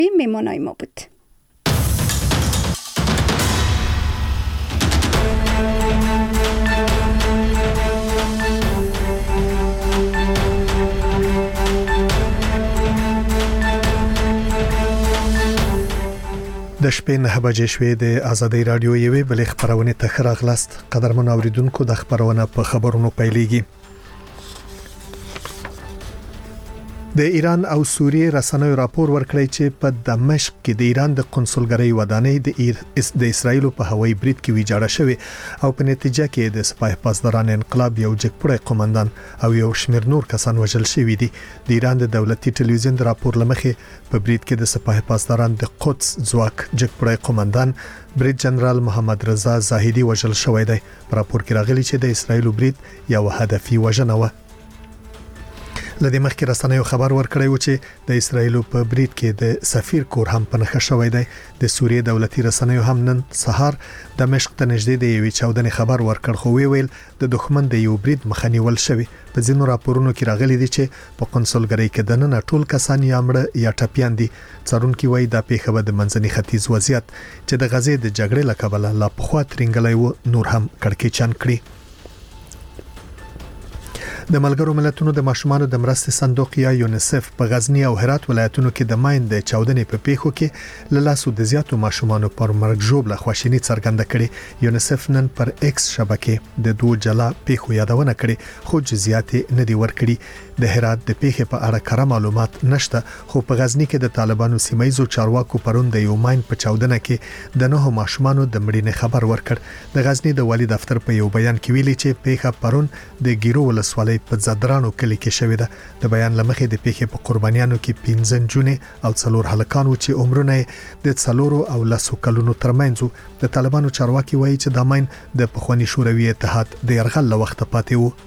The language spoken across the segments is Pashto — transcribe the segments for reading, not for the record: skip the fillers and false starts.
میمانای ما بود. د شپې 9 بجې شوې د آزادۍ رادیو یوې بلې خبرونه ته راغلاست. قدرمن اوریدونکو د خبرونه په خبرونو پیلېږي. د ایران او سوریه رسنیو راپور ورکړی چې په دمشق کې د ایران د قونسلګرۍ ودانۍ د اسرایل په هوایي برید کې ویجاړه شوې او په نتیجه کې د سپاه پاسداران انقلاب یو جګپړی قومندان او یو شمېر نور کسان وژل شوي دي. د ایران د دولتي ټلویزیون د راپور لمخې په برید کې د سپاه پاسداران د قدس ځواک جګپړی قومندان برید جنرال محمد رضا زاهدی وژل شوی دی. په راپور کې راغلي چې د اسرایل برید یو هدفي وژنه و. لدې مخکې رسنیو خبر ورکړی و چې د اسرایل په برید کې د سفیر کور هم پنهخه شوی دی. د سوریه دولتي رسنیو هم نن سهار دمشق ته نږدې د یوې چاودنې خبر ورکړ، خو ویل د دښمن د یو برید مخه نیول شوی. په ځینو راپورونو کې راغلي دي چې په قونسلګرۍ کې د نن ټول کسان یا مړه یا ټپيان دي. څارونکي وایي دا پیښه به د منځني ختیځ وضعیت چې د غزې د جګړې له کبله لا پخوا ترنګلای و نور هم کړکېچن کړي. د ملګرو ملتونو د ماشومانو د مرستې صندوق یا یونیسف په غزنی او هرات ولایتونو کې د ماین د چاودنې په پیښو کې له لاسو د زیاتو ماشومانو پر مرګ ژوبله خواشینی څرګنده کړي. یونیسف نن پر ایکس شبکې د دوه جلا پیښو یادونه کړي، خو جزئیات نه دی ورکړي. د هرات د پیښې په اړه کره معلومات نشته، خو په غزنی کې د طالبانو سیمایزو چارواکو پرون د یو ماین په چاودنه کې د 9 ماشومانو د مړینې خبر ورکړ. د غزنی د والي دفتر په یو بیان کې ویلي چې پیښه پرون د ګیرو ولسوالۍ په زدرانو کلی کې شوې ده. د بیان لمخې د پیښې په قربانیانو کې 15 جونې او 4 هلکانو چې عمرونه د 4 او 10 کلونو ترمنځ. د طالبانو چارواکي وایي چې د ماین د پخوانی شوروي اتحاد د يرغل وخت پاتې وو.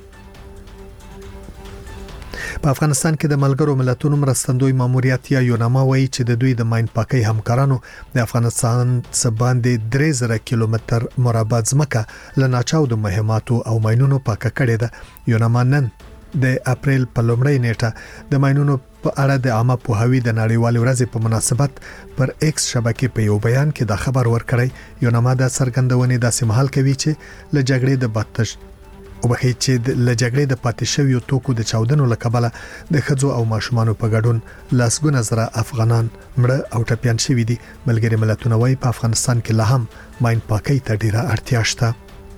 په افغانستان کې د ملګرو ملتونو مرستندوی ماموریت یا یوناما وایي چې د دوی د ماین پاکي همکارانو د افغانستان څخه باندې 3000 کیلومتر مربع ځمکه له ناچاودو مهماتو او ماینونو پاکه کړې ده. یوناما نن د اپریل په لومړۍ نیټه د ماینونو په اړه د عامه پوهاوي د نړیوال ورځې په مناسبت پر ایکس شبکې په یو بیان کې دا خبر ورکړی. یوناما د څرګندونې داسې مهال کوي چې له جګړې د بدتش او بخې چې له جګړې د پاتې شویو توکو د چاودنو لکبله د خځو او ماشومانو په ګډون لاسګونه زره افغانان مړه او ټپيان شوي دي. ملګري ملتونه وايي په افغانستان کې لا هم ماین پاکي ته ډیره اړتیا شته.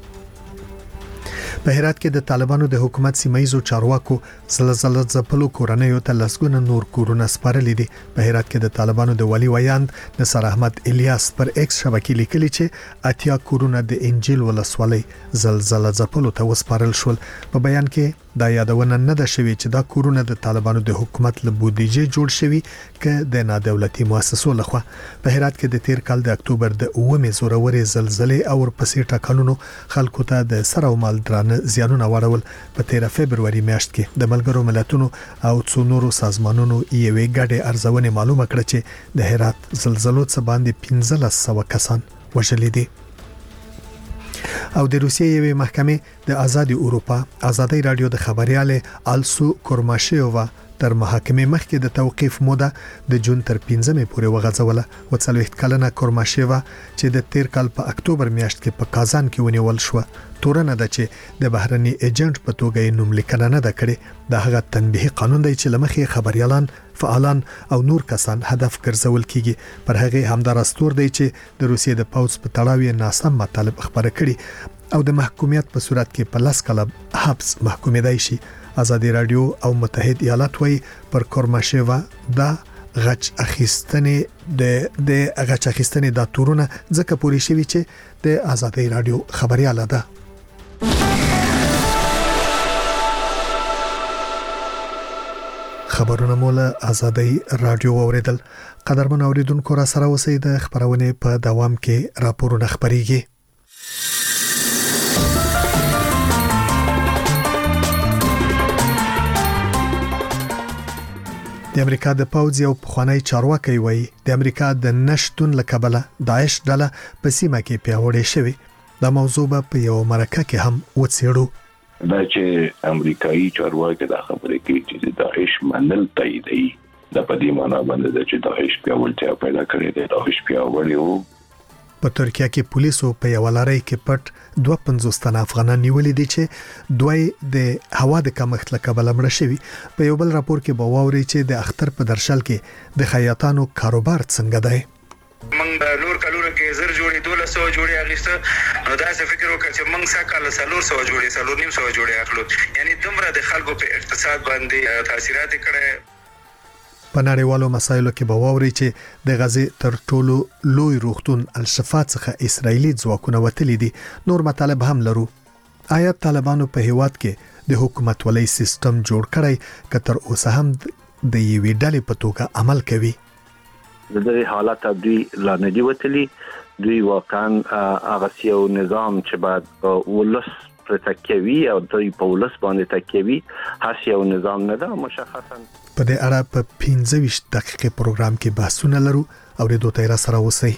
په هرات کې د طالبانو د حکومت سیمایزو چارواکو زلزلہ ځپلو کورنیو ته لاسګونه نور کورونه سپارلي دي. په هرات کې د طالبانو د ولی ویاند نصر احمد الیاس پر ایکس شبکې لیکلي چې اتیا کورونه د انجیل ولسوالۍ زلزلہ ځپلو ته وسپارل شول. په بیان کې دا یادونه نه ده شوې چې دا کورونه د طالبانو د حکومت له بودیجې جوړ شوي ک د نادولتي مؤسسو لخوا. په هرات کې د تیر کال د اکتوبر د 9 زورورې زلزلې او ورپسې ټاکنونو خلکو ته د سر او مال درانه زیانونه واړول. په 13 فبرवरी میاشت کې د ملګرو ملتونو او څو نورو سازمانونو یوې ګډې ارزونه معلومه کړه چې د هرات زلزلو څخه باندې 1500 کسان وژل دي. او د روسیې یوې محکمې د آزادي اروپا آزادۍ رادیو د خبريال آلسو کورماشیووا تر محاکمې مخکې د توقيف موده د جون تر 15مې پورې وغځوله. و 40 کلنه کورماشیووا چې د تیر کال په اکتوبر میاشت کې په کازان کې ونیول شو، تورنه ده چې د بهرني ایجنټ په توګه یې نوم لیکنه نه ده کړې. د هغه تنبیهي قانون دی چې لمخې خبريالان فعالان او نور کسان هدف ګرځول کیږي. پر هغه همدار استور دی چې د روسیې د پاوڅ په تړاو ناسم مطالب خبره کړي او د محکومیت په صورت کې په 10 کاله حبس محکومېدای شي. آزادي رادیو او متحد ایالات وایي پر کورماشیوا دا غچ اخیستنې د غچ اخیستنې د تورونه ځکه پوری شوی چې د آزادي رادیو خبرياله ده. خبرونه مولا آزادي رادیو اوریدل. قدرمن اوریدونکو را سره اوسئ. د خبرونه په دوام کې راپورونه خبريږي. د امریکا د پوځ یو پخوانی چارواکي وایي د امریکا د نشټون لکبله داعش ډله په سیمه کې پیاوړې شوې. دا موضوع په یو مرکه کې هم وڅېړو. دا چې امریکایي چارواکي دا خبره کوي چې داعش منل تاییدي د پدې معنا باندې چې داعش پیاوړتیا پیدا کړې ده. داعش پیاوړی وو. په ترکیه کې پولیسو په یو لړۍ کې پټ 250 تن افغانان نیولې دي چې دوی د هوا د کمښت له کبله مړه شوي. په یو بل راپور کې به واوري چې د اختر په درشل کې د خیاطانو کاروبار څنګه دی. موږ لور کلوره کې زر جوړې 1200 جوړې اغیسته، نو دا څه فکر وکړ چې موږ ساکاله 300 جوړې 350 جوړې اخلو. یعنی دومره د خلکو په اقتصاد باندې تاثیرات کړي. په نړیوالو مسایلو کې به واوري چې د غزې تر ټولو لوی روغتون الشفا څخه اسرایلی ځواکونه وتلي دي. نور مطالب هم لرو. آیا طالبانو په هیواد کې د حکومت ولای سیستم جوړ کړی که تر اوسه هم د یوې ډلې په توګه عمل کوي؟ د دې حالت دوی لا نه دی وتلي. دوی واقعا هغه یو نظام چې بعد ولس پر تکیوي او دوی په ولس باندې تکیوي هر یو نظام نه ده مشخصا. په دې اړه په 15 دقیقې پروګرام کې بحثونه لرو او د دوی را سره اوسئ.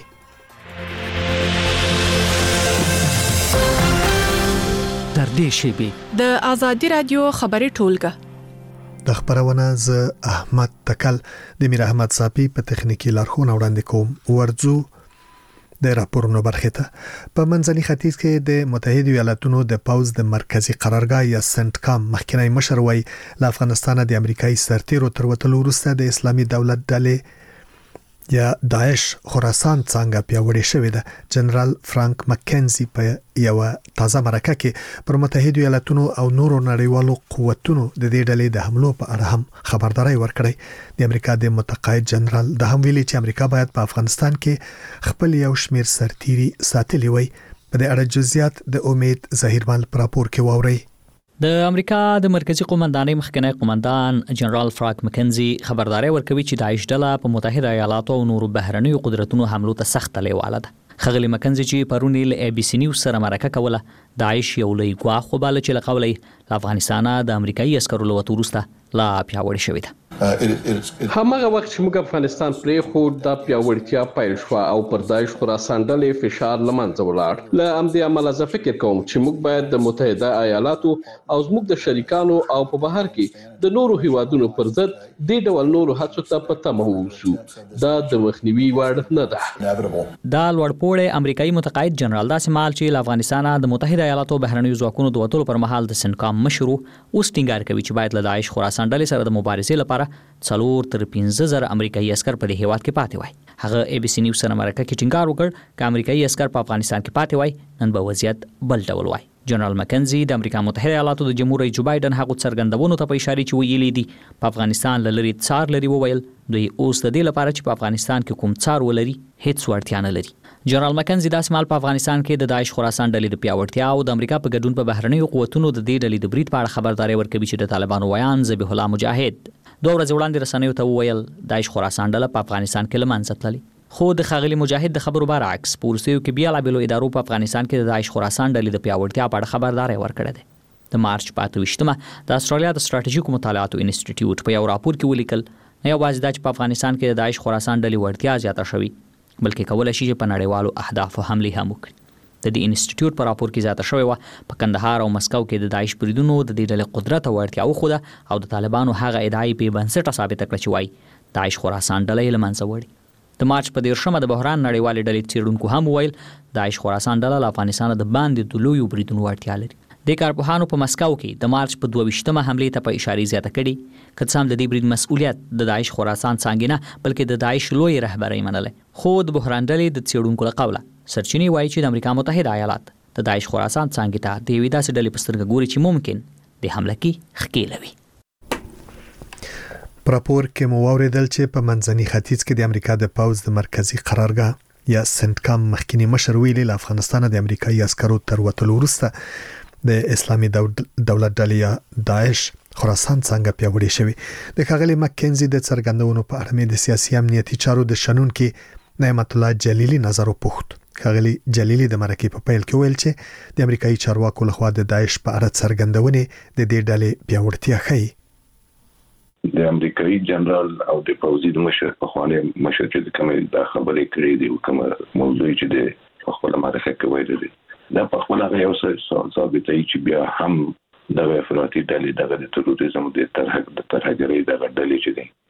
تر دې شی د آزادی رادیو خبري ټولګه د خبرونه ز احمد تکل د میر احمد صافي په تخنیکی لارښوونه وړاندې کوم. ورځو د راپورونو برخه ته په منځني ختیځ کې د متحده ایالاتونو د پوز د مرکزی قرارګاه یا سنټکام مخکنی مشر وای له افغانستان د امریکایي سرتیرو تر وتلو وروسته د اسلامي دولت ډلې یا داعش خراسان څنګه پیاوړی شوې ده. جنرال فرانک مکنزي په یو تازه مرکه کې پر متحده ایالاتونو او نورو نړیوالو قوتونو د دې ډلې د حملو په اړه هم خبرداري ورکړې. د امریکا د متقاعد جنرال د هم ویلي چې امریکا باید په افغانستان کې خپل یو شمیر سرتیري ساتلی وي. په دې اړه جزئیات د امید ظهیرمل پر راپور کې واوري. د امریکا د مرکزی قومندانۍ مخکنی قومندان جنرال فرانک مکنزي خبرداري ورکوي چې داعش ډله په متحده ایالاتو او نورو بهرنیو قدرتونو حملو ته سخت لیواله ده. خغلی مکنزي چې پرونی ل ای بي سي نیوز سره مرکه کوله داعش یو لوی ګواښ وباله چې لقولي افغانستان د امریکایي عسکرو له وتورسته لا پیاوړی شوې ده. همغه وخت چې موږ افغانستان پرې خو د پیاوړتیا پیل شو او پر داعش خراسان ډلې فشار لمنځه ولاړ. له همدې امله زه فکر کوم چې موږ باید د متحده ایالاتو او زموږ د شریکانو او په بهر کې د نورو هیوادونو پر ضد د ډول نورو هڅو ته په تمه ووسو. دا د مخنیوي وړ نه ده. دا لوړپوړی امریکایي متقاعد جنرال داسې مال چې له افغانستان د متحده ایالاتو بهرنیو ځواکونو د وټولو پر مهال د سنکام مشر اوس ټینګار کوي چې باید له داعش خراسان ډلې سره د مبارزې لپاره 4 تر 15,000 امریکایي عسكر په دې هیواد کې پاتې وای. هغه ای بي سي نیوز سره مرکه کې ټینګار وکړ چې امریکایي عسكر په افغانستان کې پاتې وای نن به وضعیت بل ډول وای. جنرال مکنزي د امریکا متحده ایالاتو د جمهور رئیس جو بایدن هغه څرګندونو ته په اشاره چې ویلي دي په افغانستان لری څار لري وویل دوی اوس د دې لپاره چې په افغانستان کې کوم څار ولري هیڅ ورتیا نه لري. جنرال مکنزي د اسمال په افغانستان کې د داعش خراسان ډلې د پیاوړتیا او د امریکا په ګډون په بهرنیو قوتونو د دې ډلې د برید په اړه خبرداري ورکوي چې د طالبانو ویان ذبیح الله مجاهد 2 ورځې وړاندې رسنیو ته وویل داعش خراسان ډله په افغانستان کې لمنځه تللي. خو د خاغلی مجاهد د خبرو برعکس پورسیو کې بیا لا بلو ادارو په افغانستان کې د داعش خراسان ډلې د پیاوړتیا په اړه خبرداري ورکړه ده. د مارچ 28مه د استرالیا د ستراتیژیکو مطالعاتو انسټیټیوټ په یو راپور کې ولیکل نه یوازې د په افغانستان کې د داعش خراسان ډلې ورتیا زیاته شوې بلکې کولای شي چې په نړیوالو اهدافو حمله هم وکړي. د دې انسټیټیوټ په راپور کې زیاته شوې و په کندهار او مسکو کې د داعش بریدونو د دې ډلې قدرت او ورتیا وخوده او د طالبانو هغه ادعای په بنسټ ثابت کړ چې وای داعش خراسان ډلې لمنځه وړي. د مارچ په 13مه د بحران نړیوال ډلې څیړونکو هم ویل داعش خراسان ډله له افغانستان د باندې د لویو بریدونو ورتیا لري. د کارپوهانو په مسکو کې د مارچ په 22مه حمله ته په اشاره زیاته کړي که څه هم د دې برید مسؤلیت د داعش خراسان څنګه نه بلکې د داعش لوی رهبرۍ منله. خو د بحران ډلې د څیړونکو له قوله سرچینې وایي چې د امریکا متحده ایالات د داعش خراسان څنګه ته د ویدا سره ډلې په سترګه ګوري چې ممکن د حمله کې خکېلوي. راپور کې مو اوریدل چې په منځني ختیځ کې د امریکا د پوز د مرکزی قرارګاه یا سنټکام مخکنی مشر ویلي له افغانستان د امریکایي عسکرو تر وتلو وروسته د اسلامي دولت ډلې یا داعش خراسان څنګه پیاوړی شوی. د خغلی مکنزي د څرګندونو په اړه د سیاسي امنیتي چارو د شنن کې نعمت الله جلیلی نظر وپوښت. خغلی جلیلی د مرکې په پیل کې ویل چې د امریکایي چارواکو لخوا د داعش په اړه څرګندونې د دې ډلې پیاوړتیا ښيي. د امریکایي جنرال او د پوزي د مشر په خوانه مشر چې کومه د خبرې کړې دي او کومه موضوع چې د خپل معرفت کوي دي دا په خپل هغه یو څه ثابتوي چې بیا هم د افراطي ډلې د تروریزم د ترهګرۍ د ډلې چې دي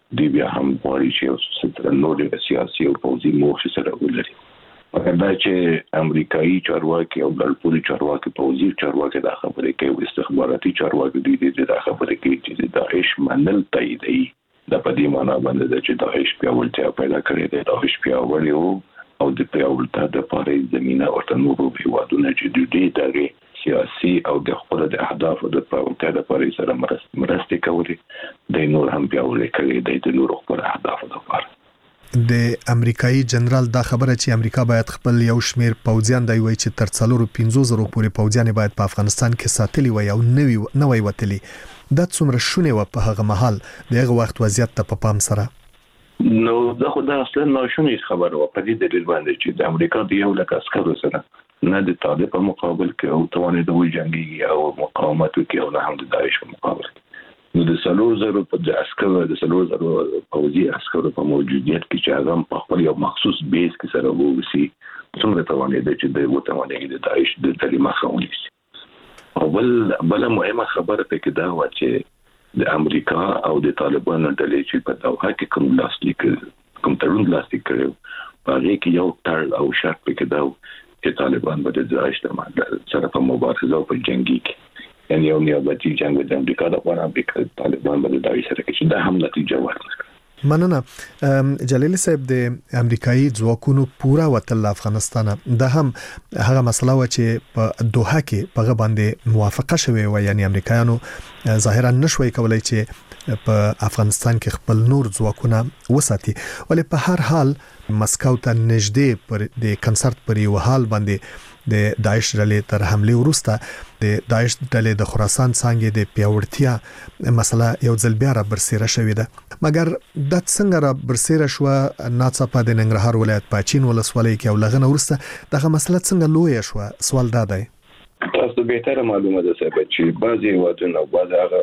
دی بیا هم غواړي چې ستر نور سیاسي او پوځي موخې سره ولري. مګر دا چې امریکایي چارواکي او ګلپوري چارواکي پوځي چارواکي دا خبرې کوي او استخباراتي چارواکي دي دا خبرې کوي چې داعش منل تاییدي. دا په دې معنی باندې چې داعش پیاوړتیا پیدا کړې ده. داعش پیاوړی او د پیاوړتیا د لپاره زمينه ورته نورو هیوادونو چې د دې دغه سیاسي او د خپل د اهدافو د پیاوړتیا لپاره سره مرسته کوي. د نور هم پیاوړی کوي د نور خپل اهدافو لپاره. د امریکایي جنرال دا خبره چې امریکا باید خپل یو شمیر پوځیان دی وای چې تر 450,000 پورې پوځیان باید په افغانستان کې ساتلي وي او نوې وتلي. دا څومره شونه و په هغه محل دغه وخت وضعیت ته په پام سره نو دا خو دا اصلا ناشونی خبره و. په دې دلیل باندې چې د امریکا د یو لک عسکرو سره نه د طالب په مقابل کې او توانې د جنگي او مقاومت کې او نه هم د داعش په مقابل کې. نو د 300,000 په د عسکرو د 300,000 پوځي عسکرو په موجودیت کې چې هغه په خپل یو مخصوص بیس کې سره ووسی څومره توانې د چې د وټوانې د داعش د تعلیمات خونیس. او بل مهمه خبره پکې دا و چې د امریکا او د طالبانو ډلې چې په دوحه کې کوم تړون لاسلیک کړو هغه کې یو تړ او شرط پکې دا چې طالبان به د داعش سره په مبارزه او په جنگي کې یعنی یو نیابتي جنگ د امریکا د غوړ امریکا طالبان باندې داعش سره کې دا هم نتیجه ورکړه. مننه جلیل صاحب. د امریکایي ځواکونو پورا وتل افغانستان دا هم هغه مسله و چې په دوحه کې په باندې موافقه شوه و یعنی امریکایانو ظاهرا نشوي کولای چې په افغانستان کې خپل نور ځواکونه وساتي. ولې په هر حال مسکو ته نږدې پر د کنسرت پر یو حال باندې د داعش ډلې تر حمله وروسته د داعش ډلې د خراسان څنګه د پیاوړتیا مسله یو ځل بیا را برسېره شوې ده. مګر د څنګه را برسېره شو ناڅاپه د ننګرهار ولایت پاچین ولسوالۍ کې او لغنه ورسته دغه مسله څنګه لوی شو؟ سوال دا دی. تاسو به تر معلومه ده چې بعضي وادونه او بعض هغه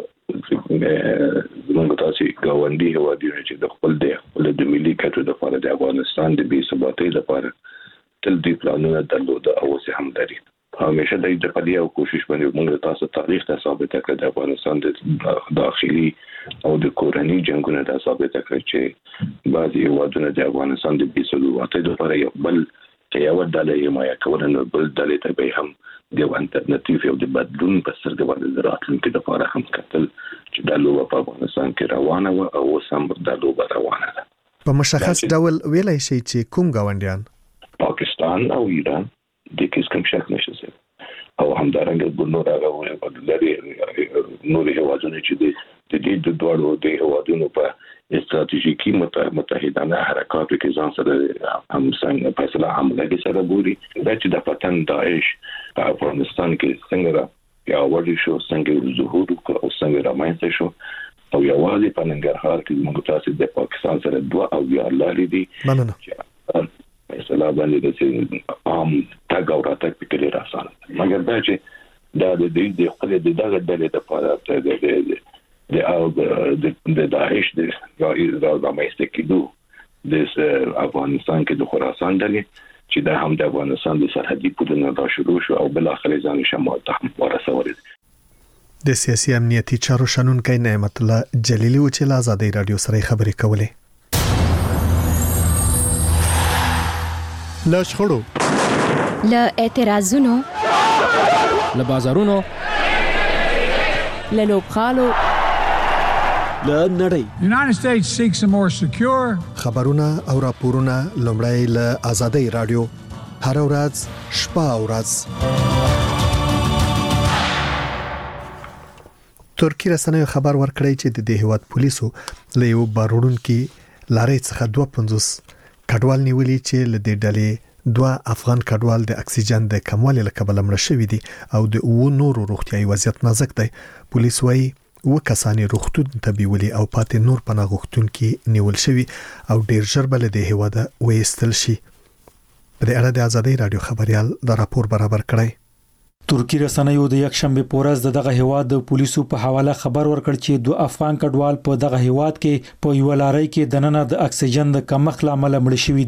موږ تاسو ګاونډي هوادونه چې د خپل د ملي ګټو لپاره د افغانستان د بې ثباتۍ لپاره تل دې پلانونه درلود او اوس هم لري. همیشه د دې او کوشش باندې موږ تاسو تاریخ ته ثابت کړ د افغانستان د داخلي او د کورنۍ جنگونو ته ثابت کړ چې بعضي هوادونه د افغانستان د بې ثباتۍ لپاره یو بل یو ډله یې مایا کول نو بل ډله ته به هم د الټرناتیو او د بدلون په سترګه باندې راتلونکي لپاره هم کتل چې د لوبه په افغانستان کې روانه و او سم د لوبه روانه ده. په مشخص ډول ویلای شي چې کوم ګاونډیان پاکستان او ایران د کیس کوم شک نشي او همدارنګه د نور هغه لري نور هیوادونه چې د دې د دوړو د هیوادونو په استراتیژیکي متحدانه حرکاتو کې ځان سره هم څنګه فیصله عملي سره ګوري دا چې د پتن داعش په افغانستان کې څنګه یا وړي شو څنګه ظهور او څنګه رامنځته شو او یوازې په ننګرهار کې موږ تاسو د پاکستان سره دوه او یا لارې دي. مننه. فیصله باندې د عام تاګ او راتګ پکې راځي. مګر دا چې دا د دې خپل د دغه ډلې د لپاره د داعش د رامنځته کېدو د افغانستان کې د خراسان ډلې چې دا هم د افغانستان د سرحدي پولونو را شروع شو او بل اخر ځان شمال ته ورسول. د سیاسي امنیتي چارو شنونکي نعمت الله جلیلی و چې له آزادۍ رادیو سره خبرې کولې. له شخړو، له اعتراضونو، له بازارونو، له لوبغالو، له نړۍ. United States seeks a more secure. خبرونه او راپورونه لومړی له آزادۍ رادیو هر ورځ شپه او ورځ. ترکی رسنیو خبر ورکړی چې د هیواد پولیسو له یو بارونکو لارې څخه 250 کډوال نیولي چې له دې ډلې 2 افغان کډوال د اکسیجن د کموالي له کبله مړ شوي دي او د نورو روغتيایي وضعیت نازک دی. پولیس وايي کسانې روغتون ته بیولي او پاتې نور پناه غوښتونکي نیول شوي او ډیر ژر بل د هیواد وېستل شي. په دې اړه د آزادۍ رادیو خبريال دا راپور برابر کړی. ترکی رسنیو د یک شنبه پورز دغه هیواد د پولیسو په حواله خبر ورکړ چې 2 افغان کډوال په دغه هیواد کې په یو لارۍ کې د نننه د اکسیجن د کمښت لامل مړ شوي دي.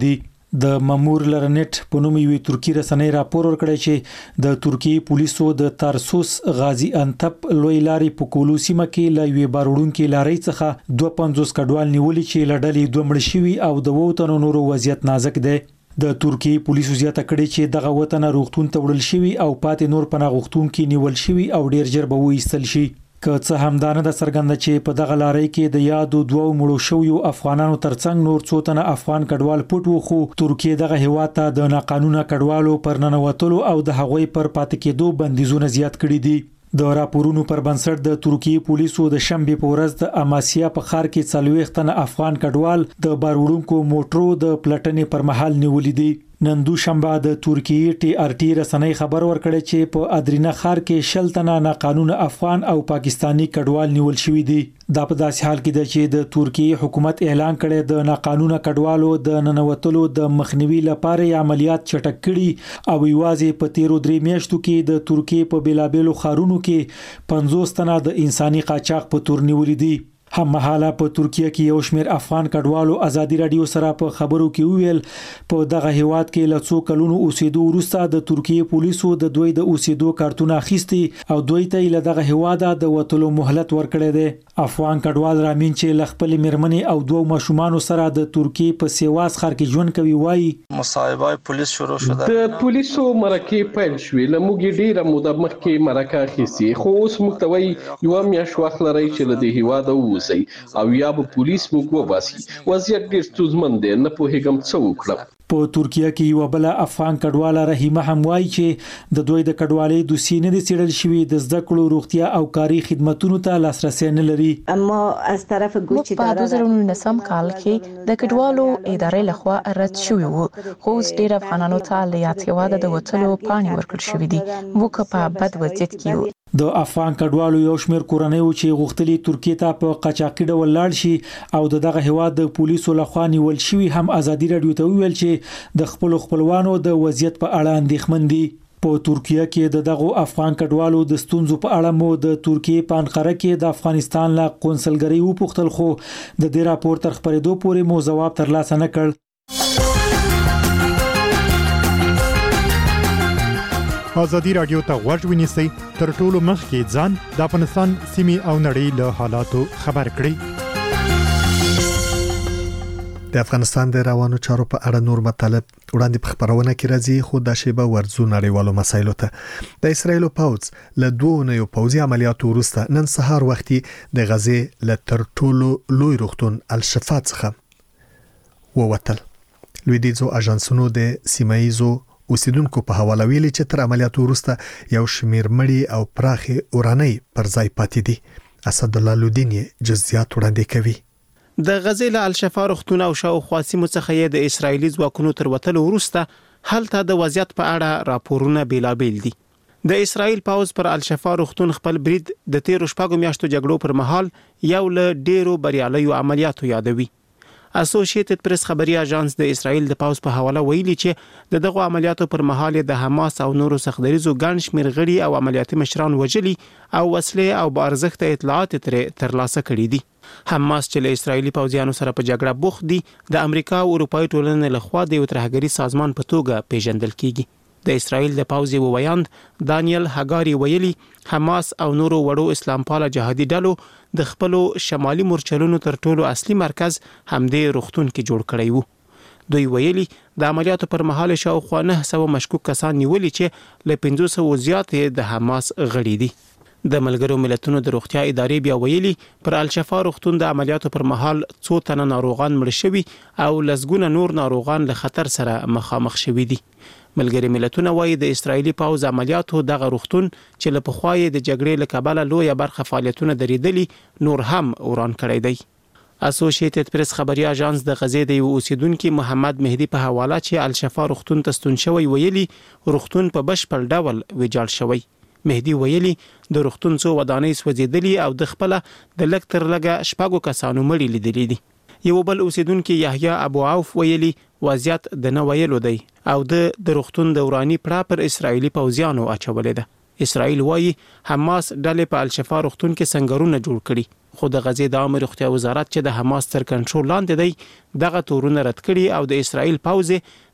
د مامور لرنټ په نوم یوې ترکی رسنۍ راپور ورکړی چې د ترکی پولیسو د تارسوس غازی انتپ لوی لارې په کولو سیمه کې له یوې باروړونکې لارۍ څخه 250 کډوال نیولي چې لړلې 2 مړ شوي او د 2 تنو نورو وضعیت نازک دی. د ترکی پولیسو زیاته کړې چې دغه وطن روغتون ته وړل شوی او پاتې نور پناه غوښتونکي نیول شوی او ډیر ژر به وایستل شي. که څه هم دا نه د څرګنده چې په دغه لارۍ کې د یادو 2 مړو شویو افغانانو ترڅنګ نور څو تنه افغان کډوال پټ وو، خو ترکیه دغه هیواد ته د ناقانونه کډوالو پر ننوتلو او د هغوی پر پاتې کېدو بندیزونه زیات کړي دي. د راپورونو پر بنسټ د ترکیه پولیسو د شنبه په ورځ د اماسیا په ښار کې 40 تنه افغان کډوال د باروړونکو موټرو د پلټنې پر مهال نیولې دي. نن دوشنبه د ترکیه TRT رسنۍ خبر ورکړی چې په ادرینا ښار کې 60 تنه ناقانونه افغان او پاکستانی کډوال نیول شوي دي. دا په داسې حال کې ده چې د ترکیه حکومت اعلان کړی د ناقانونه کډوالو د ننوتلو د مخنیوي لپاره عملیات چټک کړي او یوازې په 13 میاشتو کې د ترکیه په بیلابېلو ښارونو کې 50 تنه د انساني قاچاق په تور نیولې دي. هم مهاله په ترکیه کې یو شمېر افغان کډوالو ازادي رادیو سره په خبرو کې ویل په دغه هیواد کې له څو کلونو اوسېدو وروسته د ترکیه پولیسو د دوی د اوسېدو کارتونه اخیستي او دوی ته له دغه هیواد د وټلو مهلت ورکړی دی. افغان کډوال رامین چې ل خپل میرمنې او 2 ماشومان سره د ترکیه په سیواز ښار کې ژوند کوي وایي مصاحبه پولیس شروع شوه. د پولیسو مرکه پیل شوې لموږي ډیره موده مخکې مرکه اخیستي، خو اوس موږ ته وایي یو میاشت وخت لري چې له دې هیواد ووځي او یا به پولیس موږ وباسي. وضعیت ډیر ستونزمن دی، نه پوهیږم څه وکړم. په ترکیه کې یو بل افغان کډواله رحیمه هم وایي چې د دوی د کډوالۍ دوسیې نه دي څیړل شوي، د زده کړو، روغتیا او کاري خدماتونو ته لاسرسي نه لري. اما از طرف ګوچ په 2019 کال کې د کډوالو ادارې لخوا رد شوی وو، خو اوس ډیر افغانانو ته له یاد هیواد د وټلو پاڼې ورکړل شوې دي. موږ په بد وضعیت کې یو. د افغان کډوالو یو شمېر کورنۍ چې غوښتلي ترکیه ته په قاچاقي ډول لاړ شي او دغه هیواد د پولیسو لخوا نیول شوی هم ازادي رادیو ته ویل چې د خپلوانو د وضعیت په اړه اندېښمن دي. په ترکیه کې د دغه افغان کډوالو د ستونزو په اړه مو د ترکیه په انقره کې د افغانستان له قونسلګرۍ وپوښتل، خو د دې راپور تر خبرېدو پورې مو ځواب ترلاسه نه کړ. ازادي رادیو ته غوږ ونیسئ، تر ټولو مخکې ځان د افغانستان سیمې او نړۍ له حالاتو خبر کړئ. د افغانستان د روانو چارو په اړه نور مطالب وړاندې په خبرونه کې راځي، خو د شیبه ورزو نړیوالو مسایلو ته د اسرایل پوځ له 2 پوځي عملیاتو وروسته نن سهار وختي د غزې له تر ټولو لوی روغتون الشفا څخه ووتل. لویدیځو اژانسونو د سیمایزو اوسیدونکو په حواله ویلي چې تر عملیاتو وروسته یو شمیر مړي او پراخې اوراني پر ځای پاتې دي. اسد الله لودینی جزئیات وړاندې کوي. د غزې له الشفا روغتون او شاوخوا سیمو څخه د اسرایلی ځواکونو تر وتلو وروسته هلته د وضعیت په اړه راپورونه بیلابیل دي. د اسرایل پوځ پر الشفا روغتون خپل برید د 13 میاشتو جګړو پر مهال یو له ډیرو بریالیو عملیاتو یادوي. اسوسییټډ پریس خبري اژانس د اسرایل د پوځ په حواله ویلي چې دغه عملیاتو پر مهال د حماس او نورو سختدریزو ګڼ شمېر غړي او عملیاتي مشران وژلي او وسلې او بارزښت اطلاعات ترلاسه کړي دي. حماس چې له اسرایلی پوځیانو سره په جګړه بوخت دي د امریکا او اروپאי ټولنې لخوا د یو ترهګری سازمان په توګه پیژندل کیږي. د اسرایل د پوځي وویاند دانیل هاګاری ویلي حماس او نورو وړو اسلام پاله جهادي ډلو د خپلو شمالي مورچلونو تر ټولو اصلي مرکز همدې روغتون کې جوړ کړی وو. دوی ویلي د عملیاتو پر مهال شاوخوا 900 مشکوک کسان نیولي چې له 500 زیات د حماس غړي دي. د ملګرو ملتونو د روغتیا ادارې بیا ویلي پر الشفا روغتون د عملیاتو پر مهال 2 تنه ناروغان مړ شوي او لسګونه نور ناروغان له خطر سره مخامخ شوي دي. ملګری ملتونه وایي د اسرایلی پوځ عملیاتو دغه روغتون چې له پخوای د جګړې له کبله لویه برخه فعالیتونه درېدلي نور هم وران کړی دی. اسوسییټډ پریس خبري اژانس د غزې د یو اوسیدونکو محمد مهدی په حواله چې الشفا روغتون ته ستون شوی ویلي روغتون په بشپړ ډول ویجاړ شوی. مهدی ویلي د روغتون څو ودانۍ سوځېدلي او د خپل د لږ تر لږه 6 کسانو مړي لیدلي دي. یو بل اوسیدونکو یحیی ابو عوف ویلي وضعیت د نه ویلو دی او د روغتون د ورانی پړه پر اسرایلی پوځیانو اچولې ده. اسرائیل وایي حماس ډلې په الشفا روغتون کې سنگرونه جوړ کړي، خو د غزې د عامه روغتیا وزارت چې د حماس تر کنټرول لاندې دی دغه تورونه رد کړي او د اسرائیل پوځ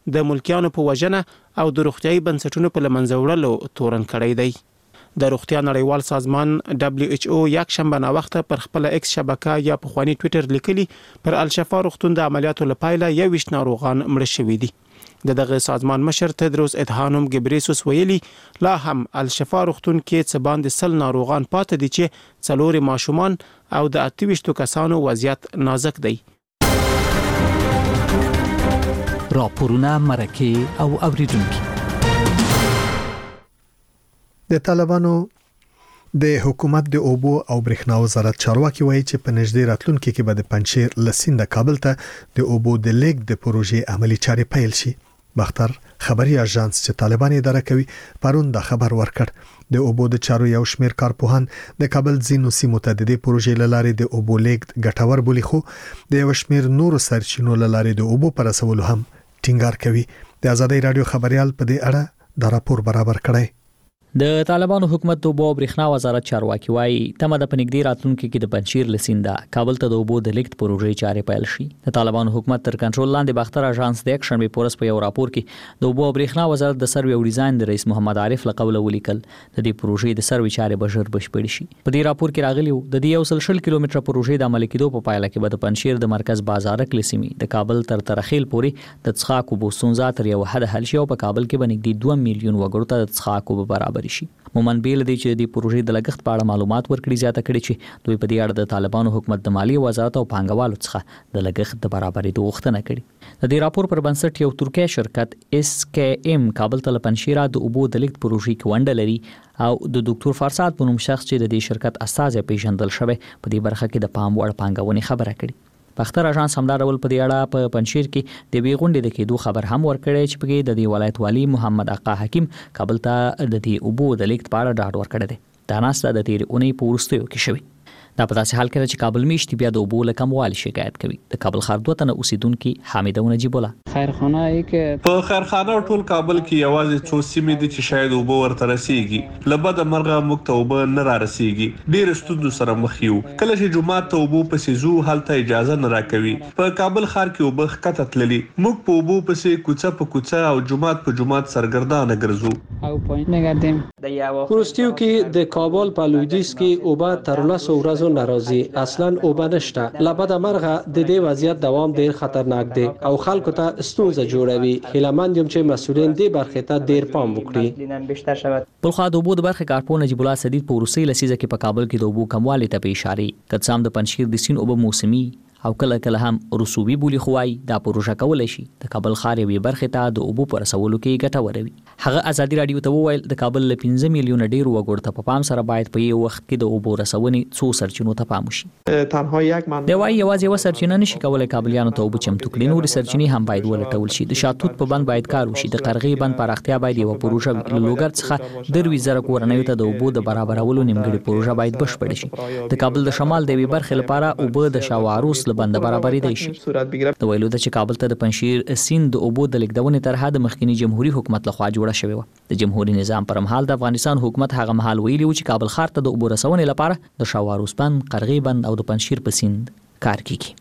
د ملکیانو په وجنه او د روغتيایي بنسټونو په لمنځه وړلو تورن کړی دی. د روغتیا نړیوال سازمان WHO یک شنبه نا وخته پر خپل ایکس شبکه یا په خواني ټوئیټر لیکلي پر الشفا روغتون د عملیاتو لپاره 21 ناروغان مړ شوي دي. دغه سازمان مشر تدروس ادهانوم ګبریسوس ویلي لا هم الشفا روغتون کې څه باندې 100 ناروغان پاتې دي چې 4 ماشومان او د 28 کسانو وضعیت نازک دی. راپورونه مرکه او اوریدونکو. د طالبانو د حکومت د اوبو او برېښنا وزارت چارواکي وایي چې په نږدې راتلونکي کې به د پنجشیر لسین د کابل ته د اوبو د لیک د پروژې عملی چارې پیل شي. باختر خبري اژانس چې طالبان اداره کوي پرون د خبر ورکړ د اوبو د چارو یو شمېر کارپوهان د کابل ځینو سیمو ته د پروژې لارې د اوبو لیک ګټور بولی خو د یو شمېر نورو سرچینو لارې د اوبو پر رسولو هم ټینګار کوي. د آزادۍ رادیو خبريال په دې اړه د راپور برابر کړی. د طالبانو حکومت د اوبو او برېښنا وزارت چارواکي وایي تمه د پنځګدي راتلونکو کې د پنجشیر لسیندا کابل ته د اوبو د لیکت پروژې چارې پیل شي. د طالبانو حکومت تر کنټرول لاندې باختر اژانس د اکشن به پورس په یو راپور کې د اوبو او برېښنا وزارت د سروې او ډیزاین د رئیس محمد عارف لقول ولیکل د دې پروژې د سروې چارې بشر بشپړ شي. په دې راپور کې راغلی د دې 100 کیلومتر پروژې د عمل کېدو په پایله کې به د پنجشیر د مرکز بازارک لسیمي د کابل تر ترخیل پورې د څښاک اوبو ستونزه تر یو حد حل شي او په کابل کې باندې 2 میلیون وګړو ته د څښاک اوبو برابر شي. مومن بیل دی چې د پروژې د لګښت په اړه معلومات ورکړي زیاته کړي چې دوی په دې اړه د طالبانو حکومت د مالی وزارت او پانګوالو څخه د لګښت د برابرۍ غوښتنه کړې. د دې راپور پر بنسټ یو ترکیه شرکت SKM کابل ته پنجشیر د اوبو د لیکت پروژې کې ونډه لري او د ډاکټر فارساد په نوم شخص چې د دې شرکت استازی پیژندل شوی په دې برخه کې د پام وړ پانګونې خبره کړي. باختر اژانس هم دا ډول په دې اړه په پنجشیر کې د وی غونډې د کېدو خبر هم ورکړی چې په د دې ولایت والی محمد آقا حکیم کابل ته د دې اوبو د لیکت په اړه ډاډ ورکړی دی. دا ناسته د تیر اونۍ په وروستیو کې شوی. دا په داسې حال کې چې کابل میشتي بیا د اوبو له کموالي شکایت کوي. د کابل ښار دوه تنه اوسیدونکو حمیده نجیب الله خیرخانه کې په خیرخانه ټول کابل کې یوازې څو سیمې دي چې شاید اوبو ورته رسیږي. لبد مرغه موږ ته اوبو نه را رسیږي. ډېر ستونزو سره مخ یو. کله چې جمعه ته اوبو پسې زو هلته اجازه نه راکوي. په کابل ښار کې اوبو خکته تللي. موږ په اوبو پسې کوڅه په کوڅه او جمعه په جمعه سرګردانه ګرځو. او پوینټ نه ګرځم. پروستیو کې د کابل په لویدیځ کې اوبو تر 10 ورځې ناراضي اصلا اوبه نشته. لبد مرغه د دې وضعیت دوام ډیر خطرناک دی او خلکو ته ستونزه جوړوي. هیلمند یم چې مسؤلین دې برخې ته ډیر پام وکړي. په خوا د اوبو د برخې کارپوه نجیب الله سدید په روسي لسیزه کې په کابل کې د اوبو کموالی ته په اشاره کڅام د پنجشیر د سین اوبو موسمي او کله کله هم رسوبي بولی خوای دا پروژه کولای شي د کابل ښار یوې برخې ته د اوبو پر رسولو کې ګټه وروي. هغه ازادي رادیو ته وویل د کابل له 15 میلیون ډیر وګړو ته په پام سره باید په یو وخت کې د اوبو رسونې څو سرچینو ته پام وشي. تنها یک من دی وایي یوازې یو سرچینه نشي کولای کابلیانو ته اوبو چمتو کړي. نور سرچینې هم باید ولټول شي. د شاتوت په بند باید کار وشي. د قرغې بند پراختیا باید یو پروژه لوګر څخه د 2000 کورنیو ته د اوبو د برابرولو نیمګړي پروژه باید بشپړ شي. د کابل د شمال د وی برخې لپاره اوبو د شاواروس لبند برابرې د ویلو د چې کابل ته د پنجشیر سیند د اوبو د لیکدونې طرحه د مخکنی جمهوریت حکومت لخوا جوړه شوې و. د جمهوریت نظام پر مهال د افغانستان حکومت هغه مهال ویلي و چې کابل ښار ته د اوبو رسونې لپاره د شاواروس بند، قرغې بند او د پنجشیر په سیند کار کیږي.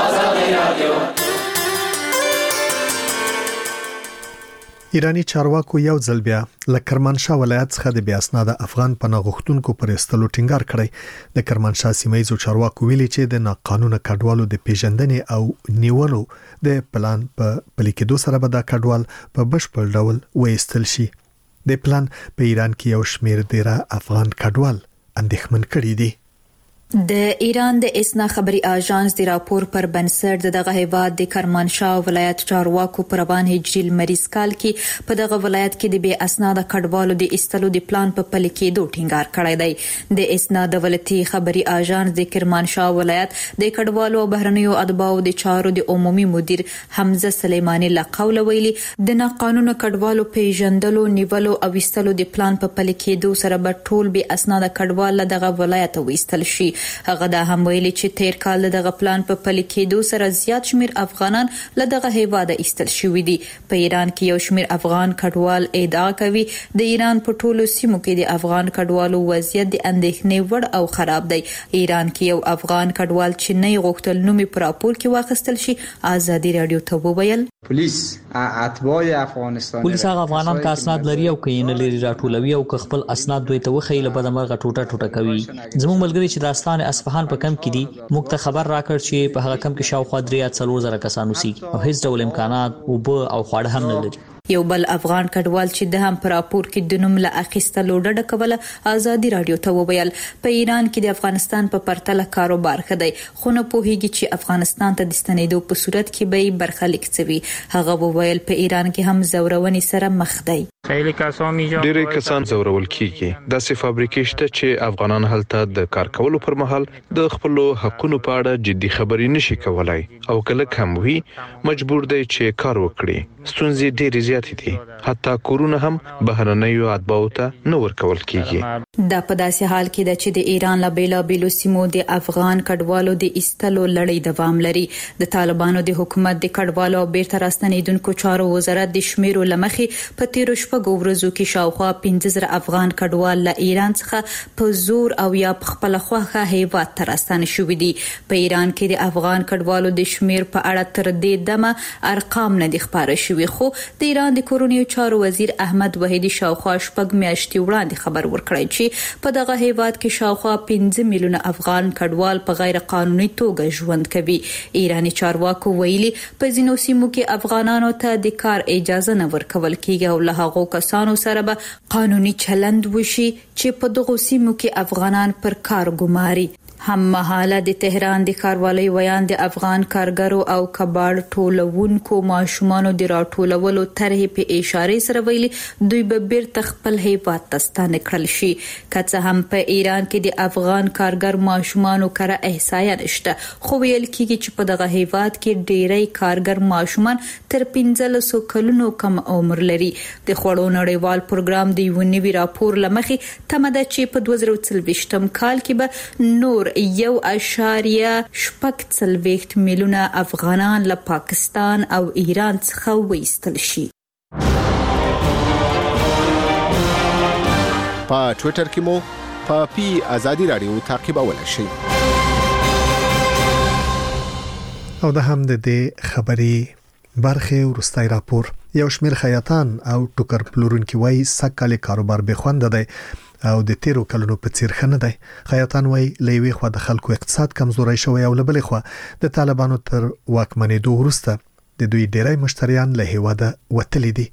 ایرانی چارواکو یو ځل بیا له کرمانشاه ولایت څخه د بیا اسناد افغان پناه غوښتونکو پر استلو ټینګار کړی. د کرمانشاه سیمایي چارواکو ویلي چې د ناقانونه کډوالو د پیژندنې او نیولو د پلان په پلي کېدو سره به دا کډوال په بشپړ ډول وایستل شي. د پلان په ایران کې یو شمېر ډیره افغان کډوال اندېښمن کړي دي. د ایران د اسنا خبري اژانس د راپور پر بنسټ دغه هیواد د کرمانشاه ولایت چارواکو پر روان هجري مریض کال کې په دغه ولایت کې د بې اسناد کډوالو د استلو د پلان په پلي کېدو ټینګار کړی دی. د اسنا دولتي خبري اژانس د کرمانشاه ولایت د کډوالو او بهرنیو ادباو د چارو د عمومي مدیر حمزه سلیمانی لقول ویلي د ناقانونه کډوالو پیژندلو، نیولو او استلو د پلان په پلي کېدو سره به ټول بې اسناد کډوال دغه ولایت وستل شي. هغه دا هم ویلي چې تیر کال دغه پلان په پلي کېدو سره زیات شمیر افغانان له دغه هیواده ایستل شوي دي. په ایران کې یو شمیر افغان کډوال ادعا کوي د ایران په ټولو سیمو کې د افغان کډوالو وضعیت د اندېښنې وړ او خراب دی. ایران کې یو افغان کډوال چې نه غوښتل نوم په راپور کې واخیستل شي ازادي رادیو ته وویل پولیس اتباع افغانستان هغه افغانان کا اسناد لري او کین لري راټولوي او خپل اسناد دوی ته وخیله بده مرغه ټوټه کوي. زموږ ملګری چې د استان اصفهان په کم کې دي موږ ته خبر راکړ چې په هغه کم کې شاوخوا 3-4 کسان اوسېږي او هیڅ ډول امکانات او او خواړه هم نه لري. یو بل افغان کډوال چې د هم پر راپور کې د نوم له اخیستلو ډډه کوله ازادي رادیو ته وویل په ایران کې د افغانستان په پرتله کاروبار خدای خو نه پوهیږي چې افغانستان ته د ستنېدو په صورت کې به برخلیک څوي. هغه وویل په ایران کې هم زورونې سره مخ دی. ډېری کسان زورول کیږي. داسې فابریکې شته چې افغانان هلته د کار کولو پر مهال د خپل حقوقو په اړه جدي خبرې نشي کولای او کله کم وي مجبور دی چې کار وکړي. ستونزې ډېرې زیاتې دي. حتی کورونه هم بهرنیو اتباعو ته نه ورکول کیږي. دا په داسې حال کې ده چې د ایران له بیلابیلو سیمو د افغان کډوالو د ایستلو لړۍ دوام لري. د طالبانو د حکومت د کډوالو او بیرته راستنیدونکو چارو وزارت د شمیرو لمخې په تیرو شپږو ورځو کې شاوخوا 15,000 افغان کډوال له ایران څخه په زور او یا په خپل خوخه هیواد ته راستنه شوي دي. په ایران کې د افغان کډوالو د شمیر په اړه تر دې دمه ارقام نه دي خبره شوي. خو د ایران د کورونیو چارو وزیر احمد وحیدی شاوخوا 6 میاشتې وړاندې خبر ورکړی چې په دغه هیواد کې شاوخوا 15 میلیونه افغان کډوال په غیر قانوني توګه ژوند کوي. ایرانی چارواکو ویلي په ځینو سیمو کې افغانانو ته د کار اجازه نه ورکول کیږي او له هغو کسانو سره به قانوني چلند وشي چې په دغه سیمو کې افغانان پر کار ګماري. هم مهاله د تهران د کاروالۍ ویان د افغان کارګرو او کباړ ټولونکو ماشومانو د راټولولو طرحې په اشاره سره ویلي دوی به بیرته خپل هیواد ته ستانه کړل شي. که څه هم په ایران کې د افغان کارګر ماشومانو کره احصایه نشته خو ویل کیږي چې په دغه هیواد کې ډیری کارګر ماشومان تر 15 کلونو کم عمر لري. د خوړو نړیوال پروګرام د یو نوي راپور لمخې تمه ده چې په 2024 کال کې به نور 1.8 میلیونه افغانان له پاکستان او ایران څخه وایستل شي. په ټوئیټر کې مو په ازادي رادیو تعقیبولای شئ. او د هم د خبري برخه ورستای راپور یو شمیر خیاطان او ټوکر پلورونکي وای سکهاله کاروبار به خوند دی او د تیرو کلونو په څیر خنه دی. خیاطان وای لوي خو د خلکو اقتصاد کمزوري شوی او لبل خو د طالبانو تر واکمنېدو وروسته د دوی ډیری مشتریان له هیواده وتلي دي.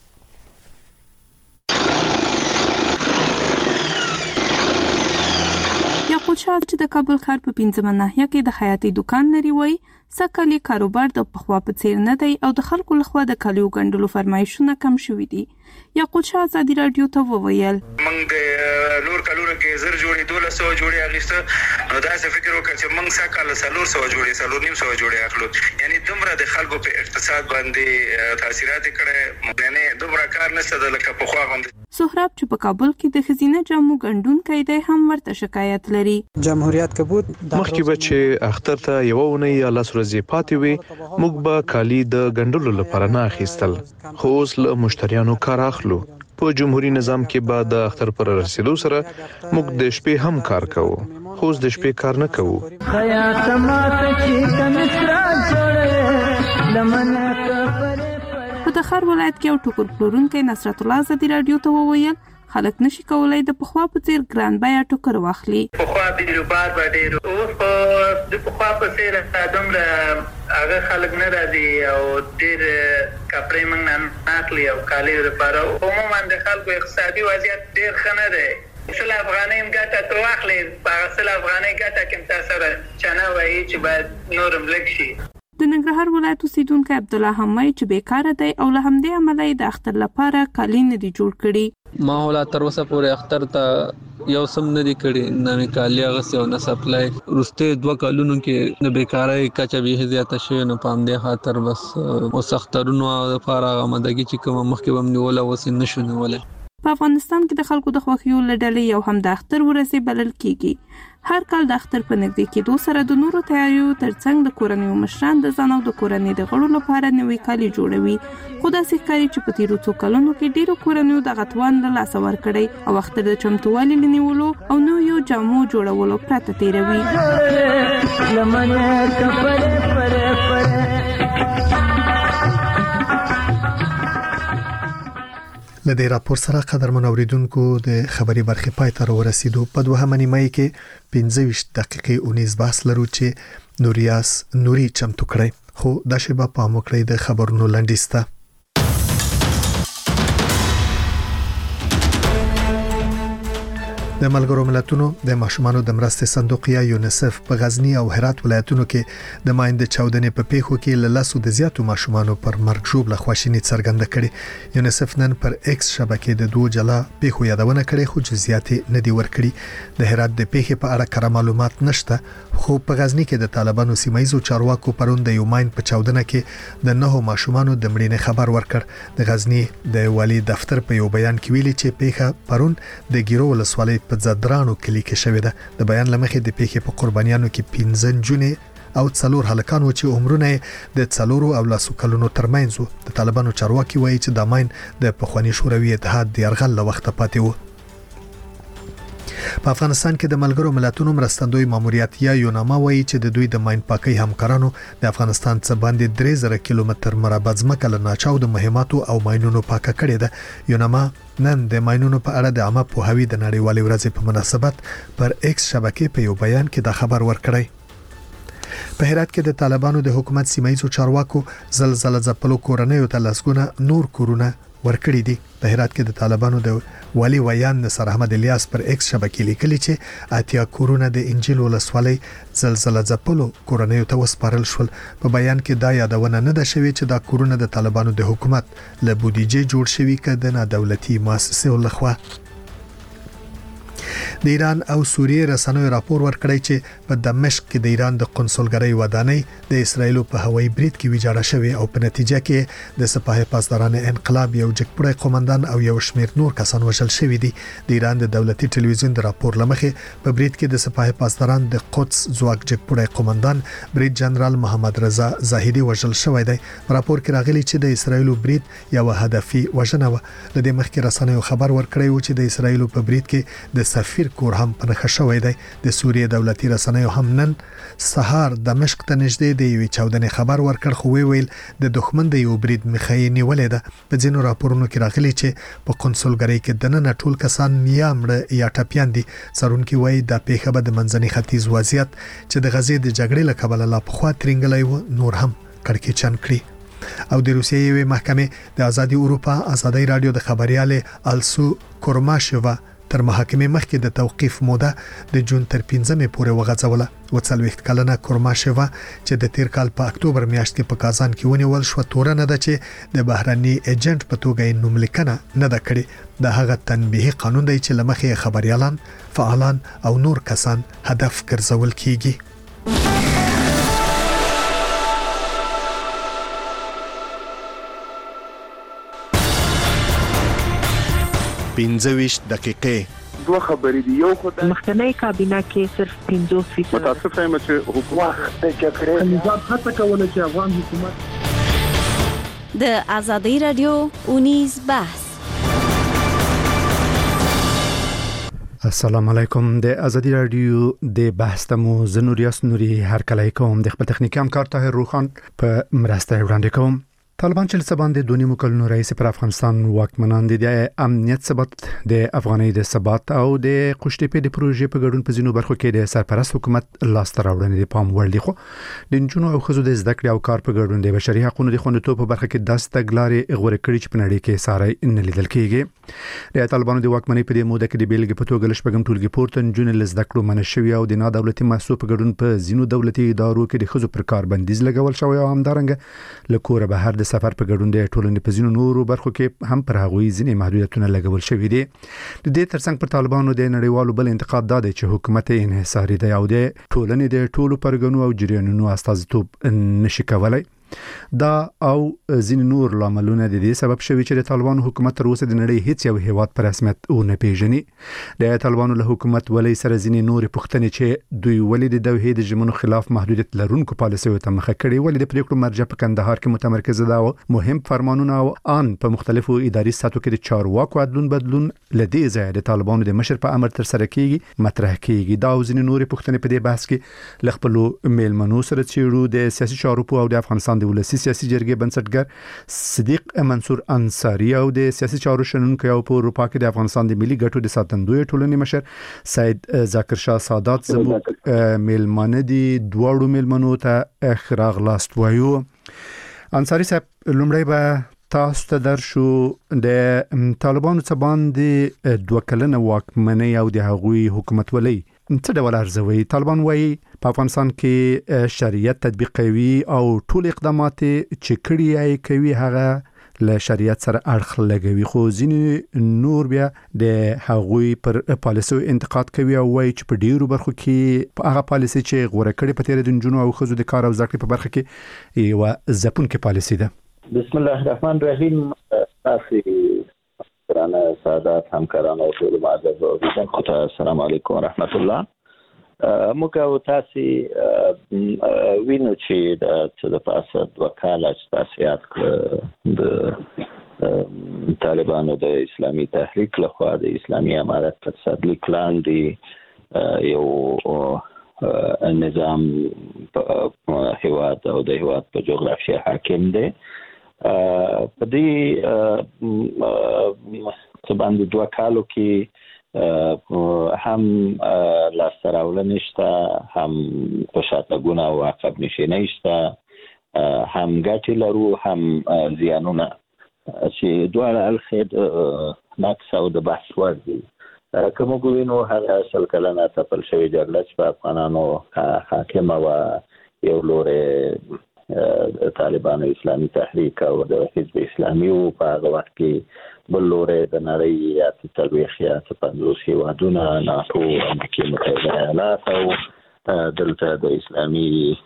یاقوت شاه چې د کابل ښار په 15 ناحیه کې د خیاطي دکان لري وای سکهاله کاروبار د پخوا په څیر نه دی او د خلکو لخوا د کالیو ګڼلو فرمایشونه کم شوي دي. یاقوت شاه ازادي رادیو ته وویل موږ د نور کلونو کې زر جوړې 1200 جوړې اغیسته نو دا څه فکر وکړ چې موږ سکهاله 400 جوړې 400 جوړې اخلو. یعنی دومره د خلکو په اقتصاد باندې تاثیرات کړي یعنی دومره کار نشته د لکه په خوا باندې. سهراب چې په کابل کې د خزینه جامو ګڼډونکو دی هم ورته شکایت لري. جمهوریت کبود مخکې بچ اختر ته یو ونی یا لاس ورځې پاتې وي موږ به کالی د ګڼډلو لپاره نه اخیستل خو اوس له مشتریانو کار اخلو. په جمهوریت نظام کې بعد د اختر پر رسیدو سره موږ د شپې هم کار کوو خو اوس د شپې کار نه کوو. خیاط ماته چې کمسرا جوړه لمنه په دخر ولایت کې یو ټوکر پلورونکی نصرت الله ازادي رادیو ته وویل خلک نشي کولای د پخوا په څیر ګران بیا ټوکر واخلي. پخوا د بار باندې اوس د پخوا په څیر دومره هغه خلک نه راځي او ډېر کپړې موږ نه اخلي او کالي لپاره عموما د خلکو اقتصادي وضعیت ډېر ښه نه دی. سل افغانۍ ګټه ته واخلي په سل افغانۍ ګټه کې تاسو سره چنه وایي چې باید نورم لږ شي. د ننګرهار ولایت اوسیدونکو عبد الله حمای چې بیکاره دی او له همدې عمله د اختر لپاره کالي نه دي جوړ کړي. ما ولا تر اوسه پورې اختر ته یو سم نه دي کړي نه کالي غس او نه سپلای روسته 2 کالونو کې نه بیکاره کچا به زیاته شي نه پام دی خاطر بس او سخترونو د فارغ آمدګي چې کوم مخکې بم نیول او وسین نشو نیول. په افغانستان کې د خلکو د خوښیو لړلې یو هم د اختر ورځې بلل کیږي. هر کال د اختر په نږدې کېدو سره د نورو تیاریو ترڅنګ د کورنیو مشران د ځان او د کورنۍ د غړو لپاره نوي کالي جوړوي. خو داسې ښکاري چې په تیرو څو کلونو کې ډیرو کورنیو دغه توان له لاسه ورکړی او اختر د چمتووالي لنیولو او نویو جامو جوړولو پرته تیروي. لدې راپور سره قدرمن اوریدونکو د خبري برخې پای ته ورسېدو. په دوهمه نیمه کې 15 دقیقې 19 بحث لرو چې نوري چمتو کړی. خو دا شی په پام وکړئ د خبرونو لنډیسته. د ملګرو ملتونو د ماشومانو د مرستې صندوق یا یونیسف په غزنی او هرات ولایتونو کې د ماینده چاودنې په پیښو کې له لاسو د زیاتو ماشومانو پر مرګ ژوبله خواشینی څرګنده کړي. یونیسف نن پر ایکس شبکې د دوه جلا پیښو یادونه کړې خو جزئیات نه دی ورکړي. د هرات د پیښې په اړه کره معلومات نشته خو په غزنی کې د طالبانو سیمایزو چارواکو پرون د یو ماین په چاودنه کې د 9 ماشومانو د مړینې خبر ورکړ. د غزنی د والی دفتر په یو بیان کې ویلي چې پیښه پرون د ګیرو ولسوالۍ په زدرانو کلی کې شوې ده. د بیان لمخې د پیښې په قربانیانو کې 15 جونې او 4 هلکان و چې عمرونه د 4 او 10 کلونو ترمنځ وو. د طالبانو چارواکي وایي چې د ماین د پخوانی شوروي اتحاد د يرغل له وخت پاتې وو. په افغانستان کې د ملګرو ملتونو مرستندوی ماموریت یا یوناما وایي چې د دوی د ماین پاکي همکارانو د افغانستان څخه باندې 3000 کیلومتر مربع ځمکه له ناچاو د مهماتو او ماینونو پاکه کړې ده. یوناما نن د ماینونو په اړه د عامه پوهاوی د نړیوالې ورځې په مناسبت پر ایکس شبکې په یو بیان کې دا خبر ورکړی. په هرات کې د طالبانو د حکومت سیمایي چارواکو زلزلہ ځپلو کورنیو ته لسګونه نور کورونه ورکړي دي. په هرات کې د طالبانو د والی ویان نصر احمد الیاس پر ایکس شبکې لیکلي چې اتیا کورونه د انجیل ولسوالۍ زلزلہ ځپلو کورنیو ته وسپارل شول. په بیان کې دا یادونه نه ده شوې چې دا کورونه د طالبانو د حکومت له بودیجې جوړ شوي کده نه دولتي مؤسسې لخوا. د ایران او سوریه رسنیو راپور ورکړی چې په دمشق کې د ایران د قونسلګرۍ ودانۍ د اسرایل په هوایي برید کې ویجاړه شوې او په نتیجه کې د سپاه پاسداران انقلاب یو جګپړی قومندان او یو شمېر نور کسان وژل شوي دي. د ایران د دولتي ټلویزیون د راپور لمخې په برید کې د سپاه پاسداران د قدس ځواک جګپړی قومندان برید جنرال محمد رضا زاهدي وژل شوی دی. راپور کې راغلی چې د اسرایل برید یو هدفي وژنه و. لدې مخکې رسنیو خبر ورکړی و چې د اسرایل په برید کې د سفیر کور هم پنهخه شوی دی. د سوریه دولتي رسنیو هم نن سهار دمشق ته نږدې د یوې چاودنې خبر ورکړ خو ویل د دښمن د یو برید مخې نیولې ده. په ځینو راپورونو کې راغلي چې په قونسلګرۍ کې د نن ټول کسان یا مړه یا ټپيان دي. څارونکي وایي د پیښه به د منځني ختیځ وضعیت چې د غزې د جګړې له کبله لا پخوا ترنګلای و نور هم کړکېچن کړي. او د روسیې یوې محکمې د ازادي اروپا ازادي رادیو د خبرياله السو کورماشووا تر محاکمې مخکې د توقيف موده د جون تر 15مې پورې وغځوله. و 40 کلنه کورماشووا چې د تیر کال په اکتوبر میاشت کې په کازان کې ونیول شو تورنه ده چې د بهرني ایجنټ په توګه یې نوملیکنه نه ده کړې. د هغه تنبیهي قانون دی چې لمخې خبريالان فعالان او نور کسان هدف ګرځول کیږي. 15 دقیقې دوه خبرې دی. یو خدای مخکنی کابینه کې صرف 15% متاسف یم چې حکومت د جګړې نظام هڅه کوله چې افغان حکومت د ازادي رادیو 19 بحث. السلام علیکم. د ازادي رادیو د بحث تمو زنوریاس نوري هر کله کوم د خپل تخنیکی همکار طاهر روخان په مرسته وړاندې کوم. طالبان چې لسبان د 2 کلونو رئیس پر افغانستان واکمنان دي د امنیت ثبات د افغاني د ثبات او د قشتېپې د پروژې په ګډون په ځینو برخو کې د سرپرست حکومت لاس ته راوړنې د پام وړ دي. خو د نجونو او ښځو د زده کړې او کار په ګډون د بشري حقوقو د خوندیتوب په برخه کې داسې تګلارې غوړه کړې چې په نړۍ کې ساري نه لیدل کېږي. د طالبانو د واکمنۍ په موده کې د بیلګې په توګه لشبګم ټولګي پورته نجونې لزده کړو منشوي او د نادولتي محسوب په ګډون په ځینو دولتي ادارو کې د ښځو پر کار بندیز لګول شوی او همدارنګه لکور بهر د سفر په ګډون د ټولنې په ځینو نورو برخو کې هم پر هغوی ځینې محدودیتونه لګول شوي دي. د دې ترڅنګ پر طالبانو د نړیوالو بل انتقاد دا دی چې حکومت انحصاري دی او د ټولنې د ټولو پرګنو او جریانونو استازیتوب نشي کولای. دا او ځین نور لاملونه د دې سبب شوي چې د طالبانو حکومت تر اوسه د نړۍ هیڅ یو هیواد پر رسمیت ونه پیژني. د طالبانو له حکومت ولې سره ځین نور پوښتنې چې دوی ولې د دوحې د ژمنو خلاف محدودیت لرونکو پالیسیو ته مخه کړي، ولې د پریکړو مرجع په کندهار کې متمرکزه ده او مهم فرمانونه او ان په مختلفو اداري سطحو کې د چارواکو عدلون بدلون لدی ځای د طالبانو د مشر په امر تر سره کیږي مطرح کیږي. دا او ځین نور پوښتنې په دې بحث کې لخپلو میلمنو سره چیرو د سیاسي چارو په او د افغانستان د ولسی سیاسي جرګې بنسټګر صدیق منصور انصاری او د سیاسي چارو شنونکو او په اروپا کې د افغانستان د ملي ګټو د ساتندوی ټولنې مشر سید ذاکر شاه سادات زموږ میلمانه دي. دواړو میلمنو ته راغلاست وایو. انصاری صاحب، لومړی به تاسو ته درشو د طالبانو څخه باندې دوه کلنه واکمنۍ او د هغوی حکومت ولې څه ډول ارزوي؟ طالبان وایي په افغانستان کې شریعت تطبیق کوي او ټول اقدامات چې کړي یې کوي هغه له شریعت سره اړخ لګوي، خو ځینې نور بیا د هغوی پر پالیسیو انتقاد کوي او وایي چې په ډیرو برخو کې په هغه پالیسي چې غوړه کړي په تیر د نجونو او ښځو د کار او زده کړې په برخه کې یو ځپونکې پالیسي ده. بسم الله الرحمن الرحیم. تاسو ګرانه سادات همکارانو او ټول معزز اوریدونکو ته السلام علیکم ورحمت الله. موږ او تاسو وینو چې د پاسه دوه کاله چې تاسو یاد کړ د طالبانو د اسلامي تحریک لخوا د اسلامي امارت په تطبیق لاندې یو نظام په هیواد او د هیواد په جغرافیه حاکم دی. په دې باندې دوه کالو کې هم لاسته راوړنې شته، هم خوشاتګونه او عقب نشینۍ شته، هم ګټې لرو هم زیانونه چې دواړه اړخې نقص او د بحث وړ دي. که موږ وینو هغه 100 کلنه تپل شوې جګړه چې په افغانانو حاکمه وه، یو لورې طالبانو اسلامي تحریک او د حزب اسلامي او په هغه وخت کې بل لورې د نړۍ 40 یا 50 هیوادونه، ناتو، امریکا متحده ایالات او دلته د اسلامي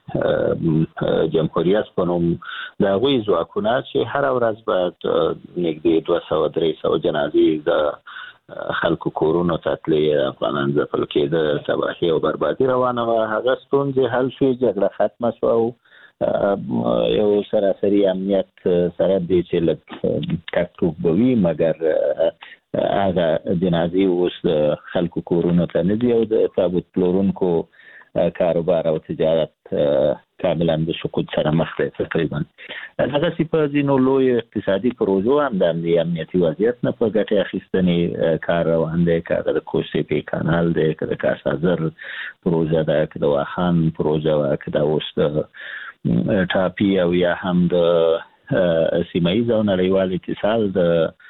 جمهوریت په نوم د هغوی ځواکونه چې هر ورځ باید نږدې 200-300 جنازې د خلکو کورونو ته تلې، افغانان ځپل کېده، تباهي او بربادي روانه وه. هغه ستونزې حل شوې، جګړه ختمه شوه او یو سراسري امنیت سره دی چې لږ ټکټوک به وي، مګر هغه جنازې اوس د خلکو کورونو ته نه دي او د تابوت پلورونکو کاروبار او تجارت کاملا د سقوط سره مخ دی. تقریبا هغسې په ځینو لوی اقتصادي پروژو هم د امنیتي وضعیت نه په ګټې اخیستنې کار روان دی، که هغه د کوسې پی کانال دی، که د کاسازر پروژه ده، که د واخان پروژه وه، که دا اوس د ټاپي او یا هم د سیمایي او نړیوال اتصال د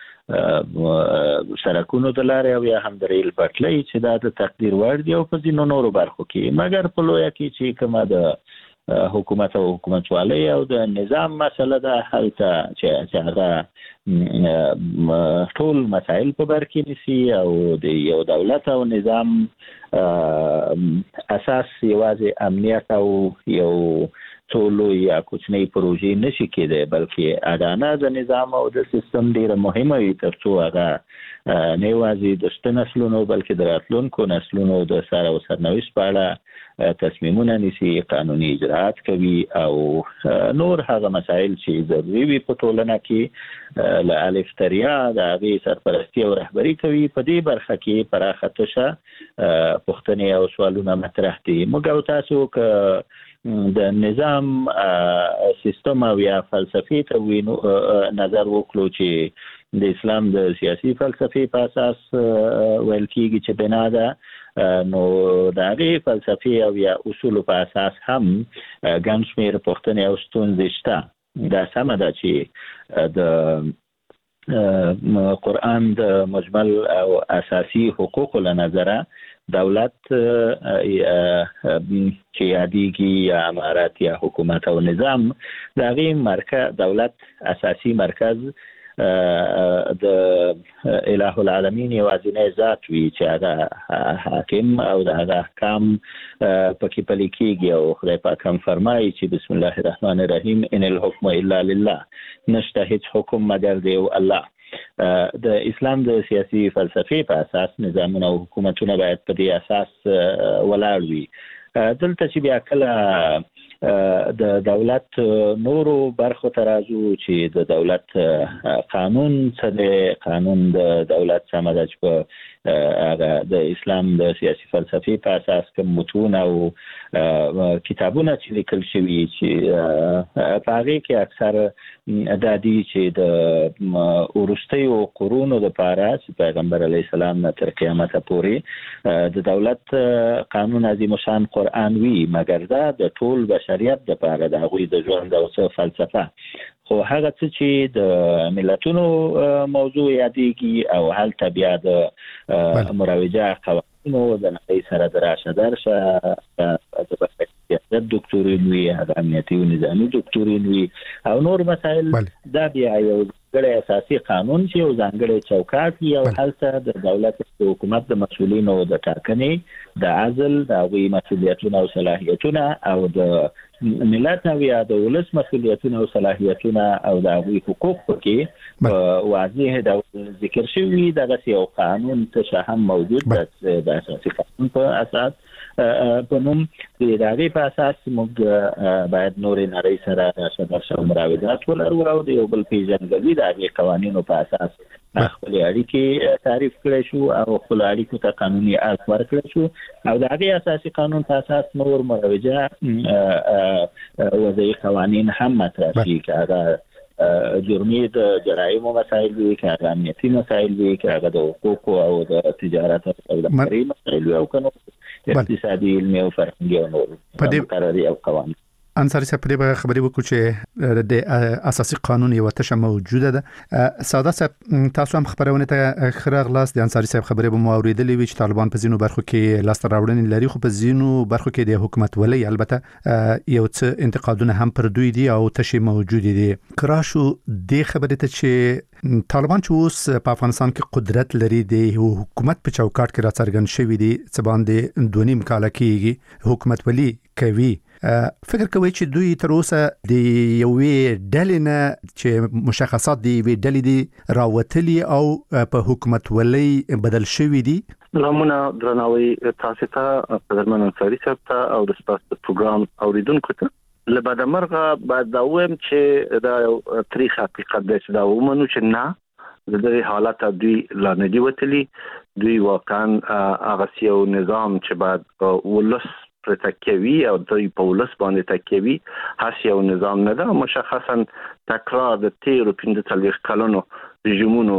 سړکونو د لارې او یا هم د ریل پټلۍ چې دا د تقدیر وړ دي او په ځینو نورو برخو کې، مګر په لویه کې چې کومه د حکومت او حکومتوالۍ او د نظام مسله ده، هلته چې هغه ټول مسایل په بر کې نیسي او د یو دولت او نظام اساس یوازې امنیت او یو څو لوی یا کوچنۍ پروژې نشي کېدی، بلکې اډانه د نظام او د سیستم ډیره مهمه وي تر څو هغه نه یوازې د شته نسلونو بلکې د راتلونکو نسلونو د سر او سرنوشت په اړه تصمیمونه نیسي، قانوني اجراءات کوي او نور هغه مسایل چې ضروري وي په ټولنه کې له الف تر یا د هغې سرپرستي او رهبري کوي. په دې برخه کې پراخه تشه پوښتنې او سوالونه مطرح دي. موږ او تاسو که د نظام سیستم او یا فلسفي ته نظر وکړو چې د اسلام د سیاسي فلسفي په اساس ویل کېږي چې بنا ده، نو د هغې فلسفي او یا اصولو په اساس هم ګڼ شمېر پوښتنې او ستونزې شته. دا سمه ده چې د قرآن د مجمل او اساسي حقوقو له نظره دولت چې یادېږي یا امارات یا حکومت او نظام د هغې دولت اساسي مرکز د الٰه العالمین یوازینی ذات وي چې هغه حاکم او د هغه احکام پکې پلي کېږي او خدای پاک هم فرمایي چې بسم الله الرحمن الرحیم ان الحكم الا لله نشته هیڅ حکم مگر دی الله. د اسلام د سیاسي فلسفې په اساس نظامونه او حکومتونه باید په دې اساس ولاړ وي. دلته چې بیا کله د دولت نورو برخو ته راځو چې د دولت قانون څه دی، قانون د دولت څه ده چې په د اسلام د سیاسي فلسفې په اساس کوم متون او کتابونه چې لیکل شوي چې په هغې کې اکثر دا دي چې د وروستیو قرونو دپاره چې پیغمبر علیه السلام نه تر قیامته پورې د دولت قانون عظیم الشان قرآن وي، مګر دا د ټول بشریت دپاره د هغوی د ژوند او څه فلسفه. خو هغه څه چې د ملتونو موضوع یادېږي او هلته بیا د مروجه قوانینو د نړۍ سره د راشه درشه د سیاست دکتورین وي، هغه امنیتي او نظامي دکتورین وي او نور مسایل. دا بیا یو ځانګړی اساسي قانون چې یو ځانګړی چوکاټ وي او هلته د دولت د حکومت د مسؤلینو د ټاکنې، د عزل، د هغوی مسؤلیتونه او صلاحیتونه او د ملت او یا د ولس مسؤلیتونه او صلاحیتونه او د هغوی حقوق پکې واضح ډول ذکر شوي. دغسې یو قانون ته هم موجود د اساسي قانون په اساس په نوم د ادارې په اساس موږ باید نورې نړۍ سره راشه درشه او مراودات ولرو او د یو بل پیژندګلوي د هغې قوانینو په اساس خپلې اړیکې تعریف کړی شو او خپلو اړیکو ته قانوني اړخ ورکړی شو او د هغې اساسي قانون په اساس نور مروجه وضعي قوانین هم مطرح شي، که هغه جرمي د جرایمو مسایل وي، که هغه امنیتي مسایل وي، که هغه د حقوقو او د تجارت او سوداګرۍ مسایل وي او که نور اقتصادي، علمي او فرهنګي او نور مقرري او قوانین. انصاری صاحب په خبرې وکړو چې د اساسي قانون یو تشه موجوده ده. ساده صاحب تاسو هم خبرونه ته خراغ لاس د انصاری صاحب خبرې به مو اوریدلې وي چې طالبان په ځینو برخو کې لاس راوړنې لري، خو په ځینو برخو کې د حکومت ولې البته یو څه انتقادونه هم پر دوی دي او تشه موجود دي. کراشو د خبرې ته چې طالبان چې اوس په افغانستان کې قدرت لري د حکومت په چوکاټ کې راڅرګند شوی دي څه باندې 2.5 کاله کېږي حکومت ولې کوي. فکر کوي چې دوی تر اوسه د یوې ډلې نه چې مشخصات دی یوې ډلې دي راوتلي او په حکومت ولې بدل شوی دي؟ سلامونه درناوي تاسو ته قدرمن انصاری صاحب ته او د تاسو پروګرام اوریدونکو ته. لبعد مرغه بعد دا وایم چې دا تاریخ حقیقت دی چې دا ومنو چې نه د دې حالت دوی لا نه دی وتلی. دوی واقعا هغه یو نظام چې بعد ولس پر تکیوي او دوی په ولس باندې تکیوي هڅه یو نظام نه ده. مشخصا تکرار د 13 کلونو رژیمونو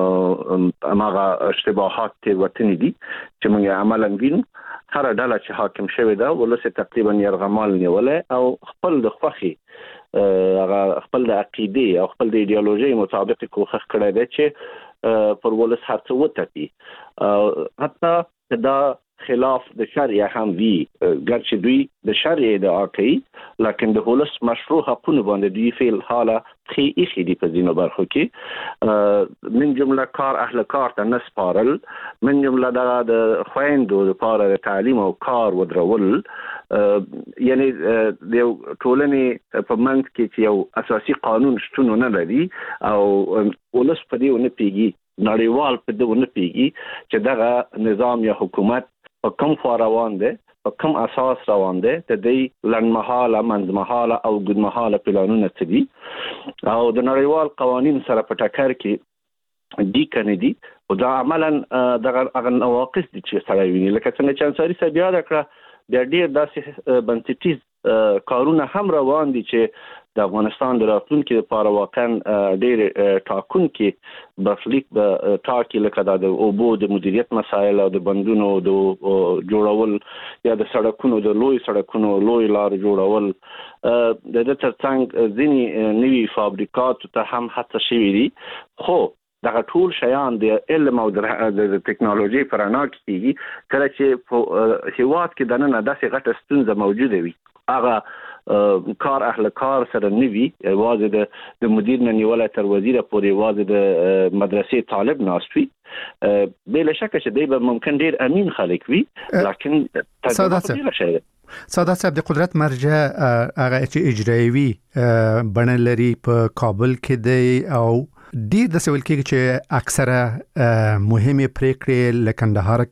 هغه اشتباهات وطني دي چې موږ عملاً وینو. هر ډله چې حاکم شوی دا ولس تقریبا يرغمال نیولې او خپل د خوخي هغه خپل د عقیده او خپل د ایدئولوژي مطابق کوخه کړی دی چې پر ولس هرڅه وټي. حتی دا خلاف د شرع هم وی ګرچې دوی د شرع ادعا کوي لکه د ولس مشروع حقوقو باندې دوی فعل حاله خې دي په ځینو برخو کې من جمله کار اهل کار ته نسپارل، من جمله د خويندو لپاره د تعلیم او کار ودرول. یعنی د ټولنې په منځ کې چې یو اساسي قانون شتون نه لري او ولس په دې ونه پیږي، نړیوال په دې ونه پیږي چې دغه نظام یا حکومت په کوم خوا روان دی، په کوم اساس روان دی، د دې لنډمهاله، منځمهاله او اوږدمهاله پلانونه څه دي او د نړیوال قوانین سره په ټکر کې دي کنه دي. او دا عملاً دغه نواقص دي چې سره ویني. لکه څنګه چې انصاری صاحب یاد کړه بیا ډېر داسې بنسټیز کارونه هم روان دي چې د افغانستان د راتلونکي لپاره واقعا ډېر ټاکونکي برخلیک به ټاکي، لکه د اوبو د مدیریت مسایل او د بندونو د جوړول یا د سړکونو د لوی سړکونو لوی لار جوړول. د ترڅنګ ځینې نوي فابریکات ته هم هڅه شوې دي، خو دغه ټول شیان د علم او د ټکنالوژي په رڼا کې کیږي. کله چې په هیواد کې دننه داسې غټه ستونزه موجوده وي، هغه کار اهل کار سره نوي واځي د مدیر نه نیولای تر وزیر پورې واځي د مدرسې طالب ناستوي بلا شک چې دی به ممکن ډیر امین خلک وي لکن ساده صاحب د قدرت مرجع هغه چې اجرایوي بڼه لري په کابل کې دی او ډیر د سوال کېږي چې اکثره مهمه پریکړې لکندهار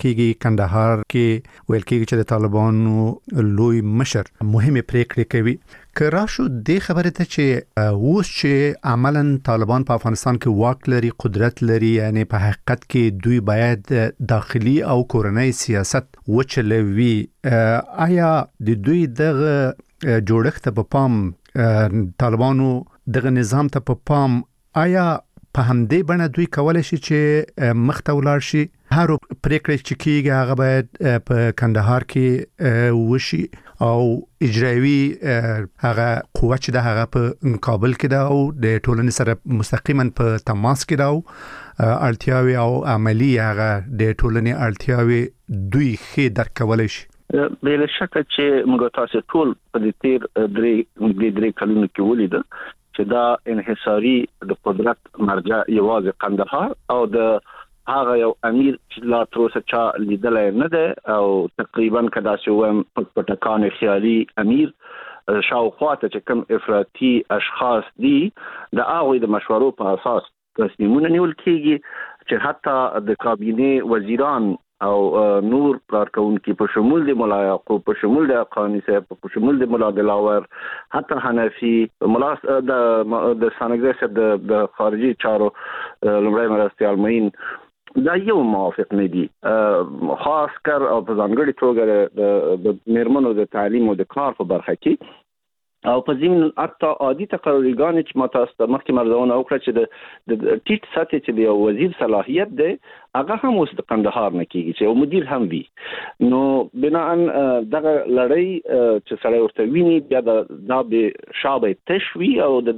کې ویل کېږي چې د طالبانو لوی مشر مهمه پریکړې کوي که راشو د خبره ته چې اوس چې عملاً طالبان په افغانستان کې واک لري قدرت لري یعنی په حقیقت کې دوی باید داخلي او کورنۍ سیاست وچلوي آیا د دوی دغه جوړښت په پام طالبانو دغه نظام ته په پام آیا په همدې بڼه دوی کولای شي چې مخته ولاړ شي هر پریکړه چې کیږي هغه باید په کندهار کې وشي او اجرایوي هغه قوت چې د هغه په کابل کې دا او د ټولنې سره مستقیما په تماس کې دا او اړتیاوي او عملی هغه د ټولنې اړتیاوي دوی خې درک کولای شي بلا شک چې موږ تاسو ټول په دې تیر درې کلونو کې ولیدل چې دا انحصاري د قدرت مرجع یوازې قندهار او د هغه یو امیر چې لا تر اوسه چا لیدلای نه ده او تقریبا کدا چې په ټکان خیالي امیر شاوخواته چې کوم افراطي اشخاص دي د هغه د مشورو په اساس تصمیمونه نیول کیږي چې حتی د کابینه وزیران او نور کارکونکو په شمول د مولا یعقوب په شمول د اقانی صاحب په شمول د مولا دلاور حتی حنفي مولا د سانګره د خارجي چارو لمړی مرستيال معین دا یو موافق نه دي خاص کر او په ځانګړي توګه د میرمنو د تعلیم او د کار په برخه کې او په ضمن حتی عادي تقرریګان چې متاسفه مخکې مرزونه وکړه چې د ټیټ سطح چې د وزیر صلاحیت دی هغه هم اوس د قندهار نه کیږي چې او مدیر هم وي نو بنا ان دغه لړۍ چې سره ورته ویني بیا د به شابه تشوي او د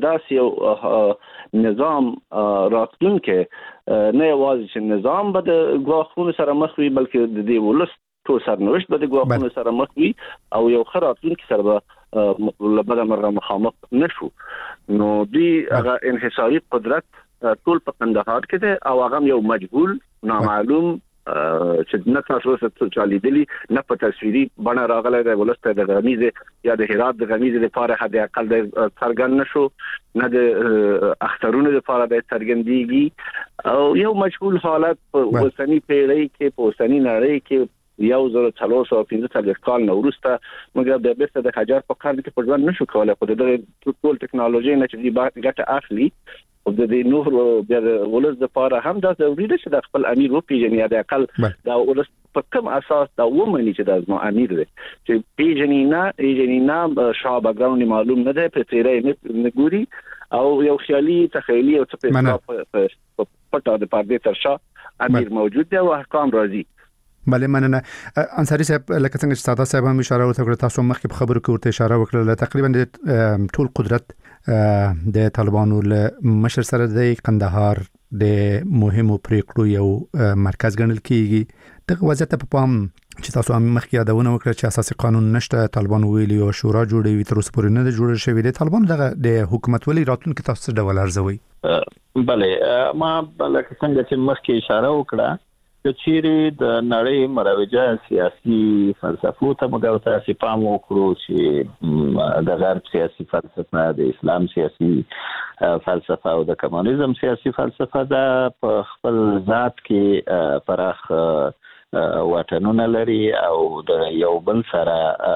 داسې نظام راتلونکي نه یوازې چې نظام به د ګواښونو سره مخ وي بلکې د دې ولس ټول سرنوشت به د ګواښونو سره مخ وي او یو خراتلونکي سره به لبدا مرغه مخامخ نشو نو دی هغه انحصاري قدرت ټول په قندهار کې ده او هغه یو مجهول نامعلوم چې نه تاسو څه چالي دي نه په تصویري بڼه راغلی دی ولسته د غمیزه یا د هرات د غمیزه لپاره حد اقل د څرګند نشو نه د اخترونو لپاره د څرګندېږي او یو مجهول حالت په وسنی پیړۍ کې په وسنی نړۍ کې 1415 کال نو وروسته موږ د بیرته د حجر په کار کې پرځان نشو کولای خو د ټول ټکنالوژي نه چې دی ګټه اخلي او د دې نور د ولز د لپاره هم دا ضروري ده چې د خپل امیر او پیژنې د اقل دا ولز په کوم اساس دا ومني چې د ازما امیر دی چې پیژنې نه شاه بګراوند معلوم نه ده په تیرې نه ګوري او یو خیالي تخیلي او په پټه د پردې ترشا امیر موجود دی او احکام راځي بله مننه انصاری صاحب لکه څنګه چې ساده صاحب هم اشاره وکړه تاسو مخکې په خبرو کې ورته اشاره وکړه تقریبا د ټول قدرت د طالبانو له مشر سره د قندهار د مهمو پریکړو یو مرکز ګڼل کیږي دغه وضعیت په پام چې تاسو هم مخکې یادونه وکړه چې اساسي قانون نشته طالبان ویلي او شورا جوړوي تر اوسه پورې نه جوړ شوی دی طالبان دغه د حکومت ولې راتلونکي تاسو ډول ارزوي بله ما لکه څنګه چې مخکې اشاره وکړه چې چیرې د نړۍ مروجه سیاسي فلسفو ته موږ تاسو پام وکړو چې د غرب سیاسي فلسفه د اسلام سیاسي فلسفه او د کمونیزم سیاسي فلسفه دا په خپل ذات کې پراخ واټنونه لري او د یو بل سره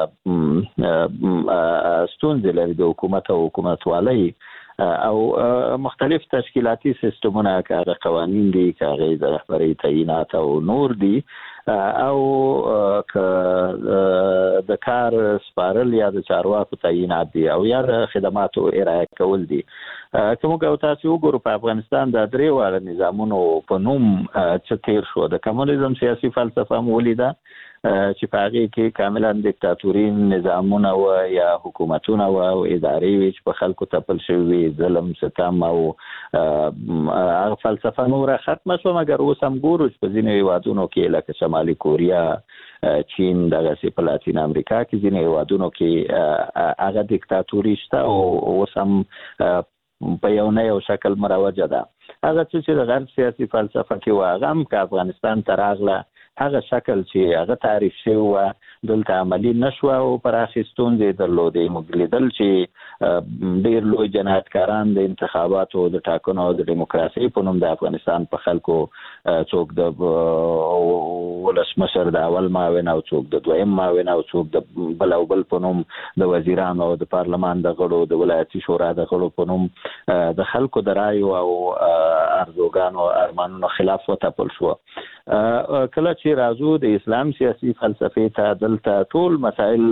ستونزې لري د حکومت او حکومتوالۍ او مختلف تشکیلاتی سیستمونه که قوانین دي که غیر رهبری تعیینات او نور دي او که د کار سپارل یا د چارواکو تعیینات دي او یا د خدماتو ارائه کول دي که موږ تاسو وګورو په افغانستان د درې واړه نظامونو په نوم چې تیر شو د کمونیزم سیاسي فلسفه مولیده چې په هغه کې کاملا دیکتاتوري نظامونه و یا حکومتونه و او ادارې وي چې په خلکو تپل شوی ظلم ستم او هغه فلسفه نور ختمه شو مګر اوس هم ګورو چې په ځینې هیوادونو کې لکه شمالي کوریا چین دغه سي په لاتین امریکا کې ځینې هیوادونو کې هغه دیکتاتوري شته او اوس هم په یو نه یو شکل مروجه ده. هغه چې د غرب سیاسي فلسفه کې واغه هم که افغانستان ته راغله هغه شکل چې هغه تعریف شوی و دلته عملی نشو او پر اخیستون دي درلودې موږ لیدل چې ډېر لوی جنایتکاران د انتخاباتو د ټاکنو او د دیموکراسي په نوم د افغانستان په خلکو څوک د ولسمشر د اول معاون او څوک د دویم معاون او څوک د بل او بل په نوم د وزیرانو او د پارلمان د غړو د ولایتي شورا د غړو په نوم د خلکو د رایو او ارزوګانو ارمانونو خلاف وتپل شو. کله چې راځو د اسلام سیاسي فلسفې ته دلته ټول مسائل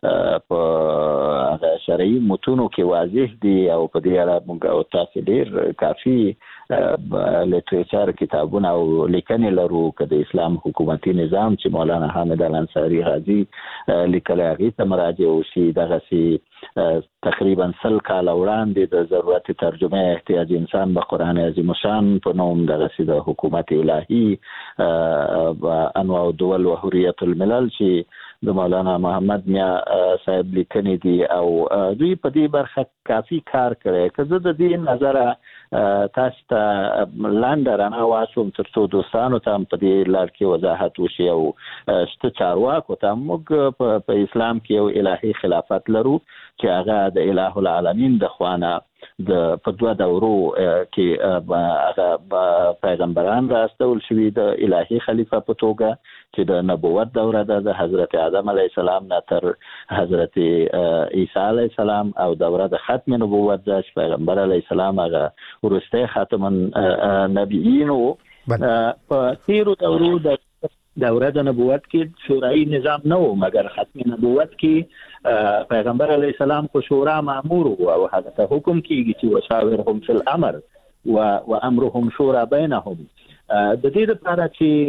په شرعي متونو کې واضح دي او په دې اړه موږ او تاسو ډېر کافي لیټریچر کتابونه او لیکنې لرو که د اسلام حکومتي نظام چې مولانا حامد الانصاري غازي لیکلی هغې ته مراجعه وشي. دغسې تقریبا 100 کاله وړاندې د ضرورت ترجمه احتیاج انسان به قرآن عظیم الشان په نوم دغسې د حکومت الهي انواع الدول و حریت الملل چې د مولانا محمد میا صاحب لیکنې دي او دوی په دې برخه کافي کار کړی. که زه د دې نظره تاسو ته لاندې رانه واچوم تر څو دوستانو ته هم په دې لړ کې وضاحت وشي او شته چارواکو ته موږ په اسلام کې یو الهي خلافت لرو چې هغه د اله العالمین د خوانه په دوه دورو کې هغه پیغمبران راستول شوي د الهي خلیفہ په توګه چې د نبوت دوره ده د حضرت آدم علیه السلام نه تر حضرت عیسی علیه السلام او دوره د ختم نبوت ده چې پیغمبر علیه السلام هغه وروستی خاتم النبیین و. په تیرو دورو د دوره د نبوت کې شورای نظام نه و مګر ختم نبوت کې پیغمبر علیه السلام خو شورا مأمور او هغه ته حکم کیږي چې وشاورهم فی الامر و امرهم شورا بینهم. د دې لپاره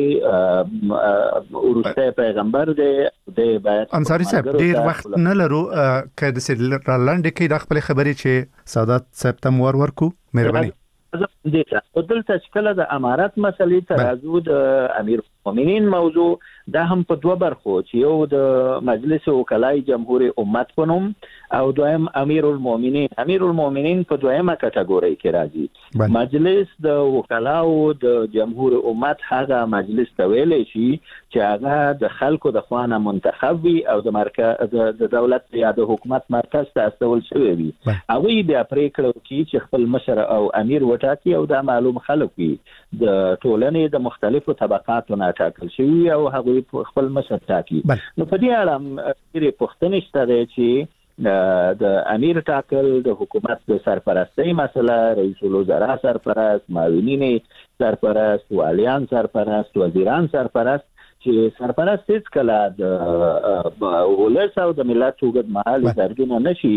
چې ورسته پیغمبر د باید انصاری صاحب ډیر وخت نه لرو که د سیرلند کې د خپل خبرې چې سادات صاحب تم ورکو مهرباني دلته چې کله د امارات مسلې ته راځو د امیر المؤمنین موضوع دا هم په دوه برخو چې یو د مجلس وکلای جمهور امت په نوم او دویم امیر المؤمنین په دویمه کټګوري کې راځي. مجلس د وکلاو د جمهور امت هغه مجلس ته ویل شي چې هغه د خلکو د خوانه منتخب وي او د مرکز د دولت یا د حکومت مرکز ته استول شوی وي. هغه بیا پریکړه کوي چې خپل مشر او امیر وټاکي او دا معلوم خلک وي د ټولنې د مختلفو طبقاتو نه ټاکل شوی او هغه خپل مشر ټاکي. نو په دې اړه ډېرې پوښتنې شته چې د امیر ټاکل د حکومت د سرپرستۍ مسله رئیس الوزرا سرپرست معاونین سرپرست والیان سرپرست وزیران سرپرست چې سرپرست هیڅ کله د ولس او د ملت اوږد مهاله دردونه نشي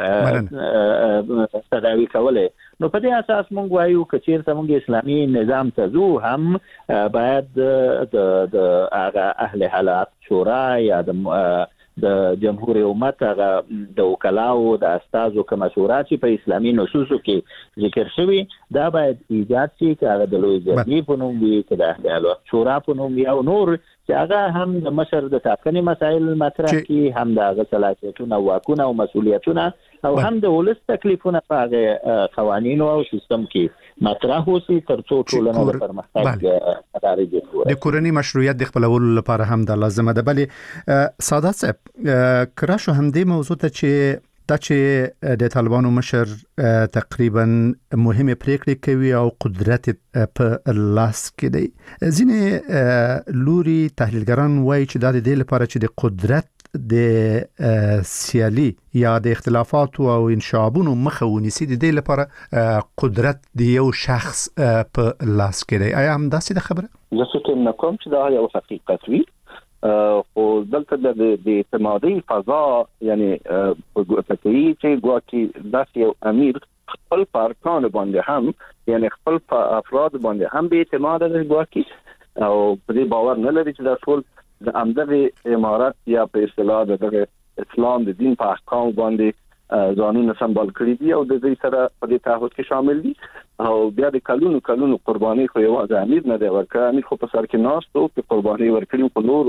تداوی کوله. نو په دې اساس مونږ وایو چې چیرته مونږ اسلامي نظام ته ځو هم باید د هغه اهل حالات شورا یا د جمهور امت هغه د وکلاو د استازو کوم شورا چې په اسلامي نصوصو کې ذکر شوی دا باید ایجاد شي چې هغه د لوی جرګې په نوم وي چې د اهل حالات شورا په نوم وي او نور چې هغه هم د مشر د ټاکنې مسایل مطرح کړي هم د هغه صلاحیتونه واکونه او مسؤلیتونه او هم د ولس تکلیفونه په هغه قوانینو او سیستم کې مطرح وسی تر څو ټولنه د پرمختګ ادارې جوړه د کورنۍ مشروعیت د خپلولو لپاره هم د لازمه ده. بلې سادات صاحب کراشه هم دې موضوع ته چې د طالبانو مشر تقریبا مهمه پریکړې کوي او قدرت په لاس کې دی. ځینې لوري تحلیلګران وایي چې د دې لپاره چې د قدرت د سیالي یا د اختلافات او انشابونو مخه ونیسي د دې لپاره قدرت د یو شخص په لاس کې دی. آیا هم داسې د خبره؟ زه فکر نه کوم چې دا یو حقیقت وي خو دلته د اعتمادي فضا یعنی پکې چې ګواکي داسې یو امیر خپل پارکان باندې هم یعنی خپل افراد باندې هم به اعتماد لري ګواکي او په دې باور نه لري چې دا ټول د امدغه امارات یا په اصطلاح د اسلام د دین په احکام باندې ځانونه سمبال کړی دي او د دې سره په دې تعهد کې شامل دي او بیا د کلونو قرباني خو یو د امیر نه دی ورکړ. امیر خو په سر کې ناست او په قرباني ورکړي په نورو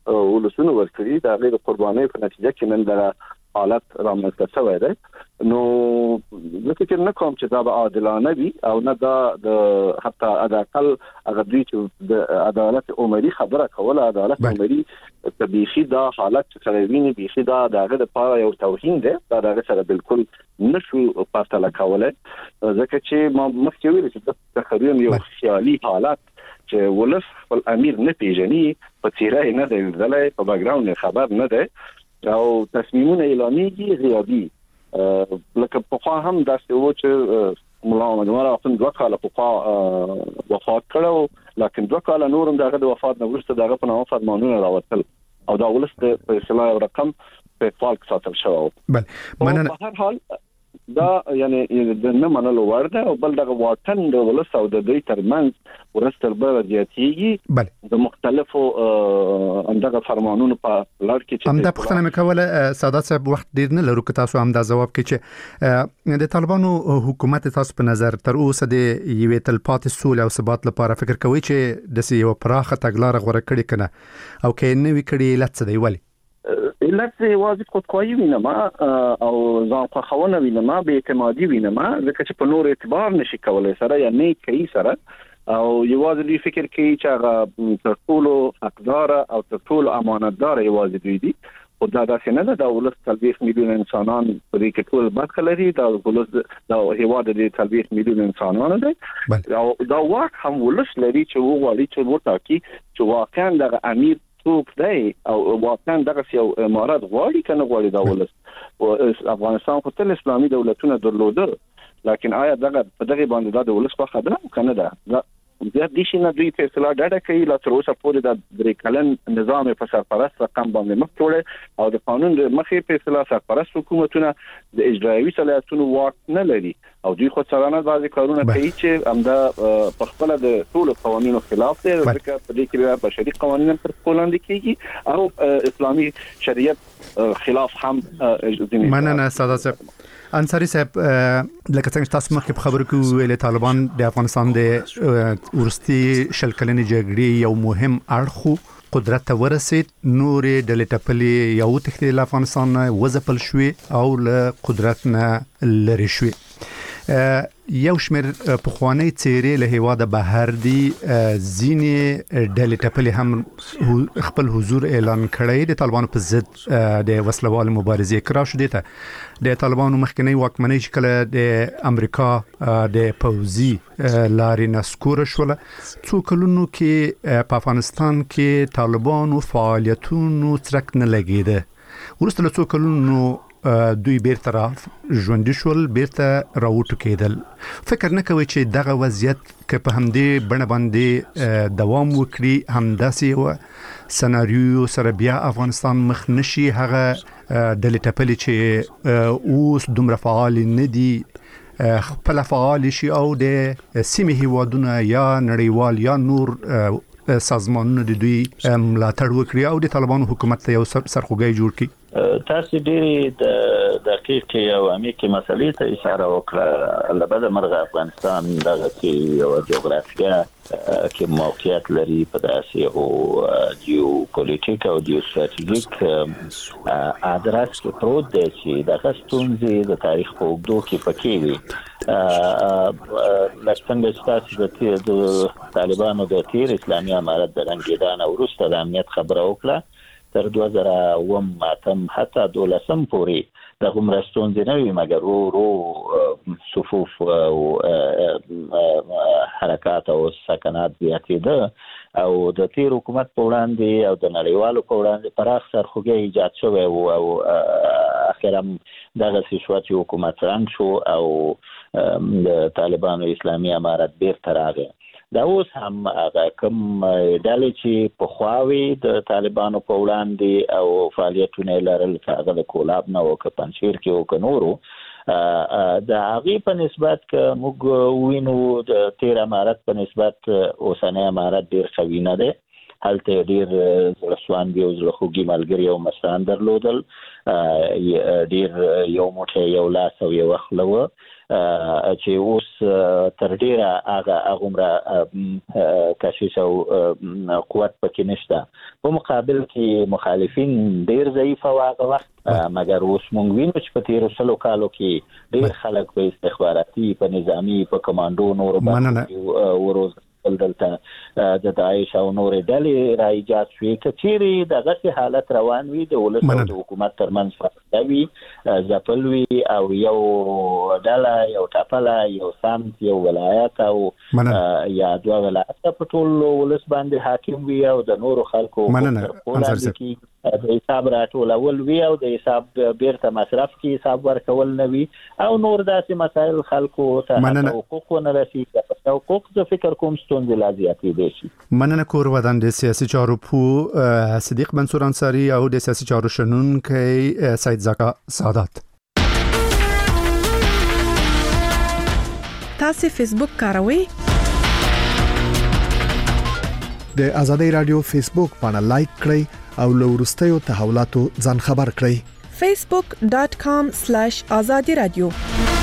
ولسونو ورکړي د غیر قرباني په نتیجه کې نن د حالت رامنځته شوی دی. نو زه فکر نه کوم چې دا به عادلانه وي او نه دا د حتی عدالت هغه دوی چې د عدالت عمري خبره کوله عدالت عمري طبيعي دا حالت چې سره ویني بيخي دا دغه د پاره یو توهین دی دا دغه سره بالکل نشو پاتله کوله ځکه چې ما مخکې ویل چې د تخریب یو خیالي حالت چې ولف خپل امیر نه پیژني په تیره نه دی دلای په بیکګراوند خبر نه دی او تصمیمونه اعلانېږي غیابي لکه په خوا هم داسې و چې مولا محمد عمر اخوند 2 کال په خوا وفات کړو لکه 2 کال نورم دغه د وفات نه وروسته دغه په نامه فرمانونه راوتل او دا ولست په اصطلاح رقم په فالک ساتل شو. بله مننه. په هر حال دا یعنی د نه منلو ورده او بل دغه واټن د ولست او د دوی ترمنځ ورستل به زیاتېږي. بله د مختلفو اندغه فرمانونو په لړ کې چې هم د پښتنه مکوله سادات صاحب وخت ډیر نه لرو که تاسو هم دا جواب کې چې د طالبانو حکومت تاسو په نظر تر اوسه د یوې تلپاتې سولې او ثبات لپاره فکر کوي چې د یو پراخه تګلارې غوړه کړي کنه او کې نه وی کړي لڅ دی ولی لکه واځي خودخواهی وینم او ځان خواونه وینم به اعتمادي وینم ځکه چې په نور اعتبار نشي کولای سره یا نه کوي سره او یوازې دوی فکر کوي چې هغه تر ټولو حقدار او تر ټولو امانتدار یوازې دوی دي او دا داسې نه ده د ولس 30 میلیون انسانان په دې کې ټول برخه لري دا ولس دا هیواد د 30 میلیون انسانانو دی او دا واک هم ولس لري چې وغواړي چې وټاکي چې واقعا د امیر څوک دی او واقعا دغه یو امارات غواړي کنه غواړي دا ولس او افغانستان خو تل اسلامي دولتونه درلوده لکه آیا دغه په دغه باندې د ولس په خبره کنه ده زیات دي چې نه دوی په اصطلاح ډاډه کوي لا تر اوسه پورې د درې کلن نظام په سرپرست رقم باندې مخ جوړه او د قانون د مخې په اصطلاح سرپرست حکومتونه د اجرایوي صلاحیتونو واک نه لري او دوی خو څرانه بعضی کارونه کوي چې همدا په خپل د ټول قوانینو خلاف دي ځکه په دې کې بشري قوانین پر وړاندې کیږي او اسلامي شریعت خلاف هم مننه ساده صاحب. انصاری صاحب لکه څنګه تاسو مخکې په خبرو کې ویل طالبان د افغانستان د ورستي شل کلنې جګړې یو مهم اړخ قدرت ته ورسید نورې ډلې ټپلې یو تخته افغانستان وځپل شوې او له قدرت نه لری شوې یو شمېر پخوانی څېرې له هیواده بهر دي ځینې ډلې ټپلې هم خپل حضور اعلان کړی د طالبانو په ضد د وسلوال مبارزې کرا شو دي ته د طالبانو مخکنی واکمنۍ چې کله د امریکا د پوځي لارې نسکور شول څو کلونو کې په افغانستان کې طالبانو فعالیتونو څرک نه لګیده ورسته له څو کلونو دوی بیرته را ژوندي شول بیرته راوټو کېدل فکر نه کوي چې دغه وضعیت که په همدې بڼه باندې دوام وکړي همداسې یو سناریو سره بیا افغانستان مخ نشي هغه ډلې ټپلې چې اوس دومره فعال نه دي خپل فعال شي او د سیمې هیوادونه یا نړیوال یا نور سازمانونه د دوی ملاتړ وکړي او د طالبانو حکومت ته یو سرخوږی جوړ کړي. تاسو ډېری د دقیق او عمیقې مسلې ته اشاره وکړه لبد مرغه افغانستان دغه کې یو جغرافیه کې موقعیت لري په داسې او جیوپولیټیک او جیوستراتیژیک ادرس کې پروت دی چې د ستونزې د تاریخ په اوږدو کې پکې وي لکه څنګه چې د طالبانو د تیر اسلامي امارت د رنګیدان وروسته د امنیت خبره وکړه تر 2008 حتی 12 پورې د غمرستون دی نوې مګر ورو صفوف او حرکات او سکنات زیاتېده او د تیر حکومت په وړاندې او د نړیوالو په وړاندې پراخ سرخوږی ایجاد شوی او اخیرا دغه شو چې حکومت رنګ شو او د طالبانو اسلامي امارت بیرته راغی دا اوس هم هغه کوم ډلې چې په خواوي د طالبانو په وړاندې او فعالیتونه لرل هغه د کولاب نه او کپنشیر کې او کنورو د هغه په نسبت ک موږ وینو د تیر امارت په نسبت اوسنۍ امارت ډیر قوي نه ده هلته ډیر زلسوان دی او زلخوږي ملګری او مسان درلودل ډیر یو موټه یو لاس او یو خلوه چې اوس تر ډیره هغه عمره کشش او قوت پکې نشته په مقابل کې مخالفین ډیر ضعیف واغه وخت مګر اوس مونږ وینو چې په تیر سلو کالو کې ډیر خلک په استخباراتي په نظامی په کمانډو نور باندې وروز دلته د داعش او نور ډلې را ایجاد شوې کچېری دغه حالت روان وي د ولس او د حکومت ترمنځ فاصله وي ځپل وي او یو ډله یو ټاپله یو سمت یو ولایت او یا دوه ولایت په ټول ولس باندې حاکم وي او د نورو خلکو د حساب راټولول وی او د حساب بیرته مصرف کی حساب ورکول نه وی او نور داسې مسایل خلکو ته حقوق نه رسیدي حقوق ز فکر کوم ستونزې لا زیاتې دي شي مننه کور ودان د سیاسي چارو په صدیق منصور انصاری او د سیاسي چارو شنن کې سید زکا سعادت تاسو فیسبوک کاروئ د ازادي رادیو فیسبوک باندې لایک کړئ او له وروستیو تحولاتو ځان خبر کړئ facebook.com/azadi radio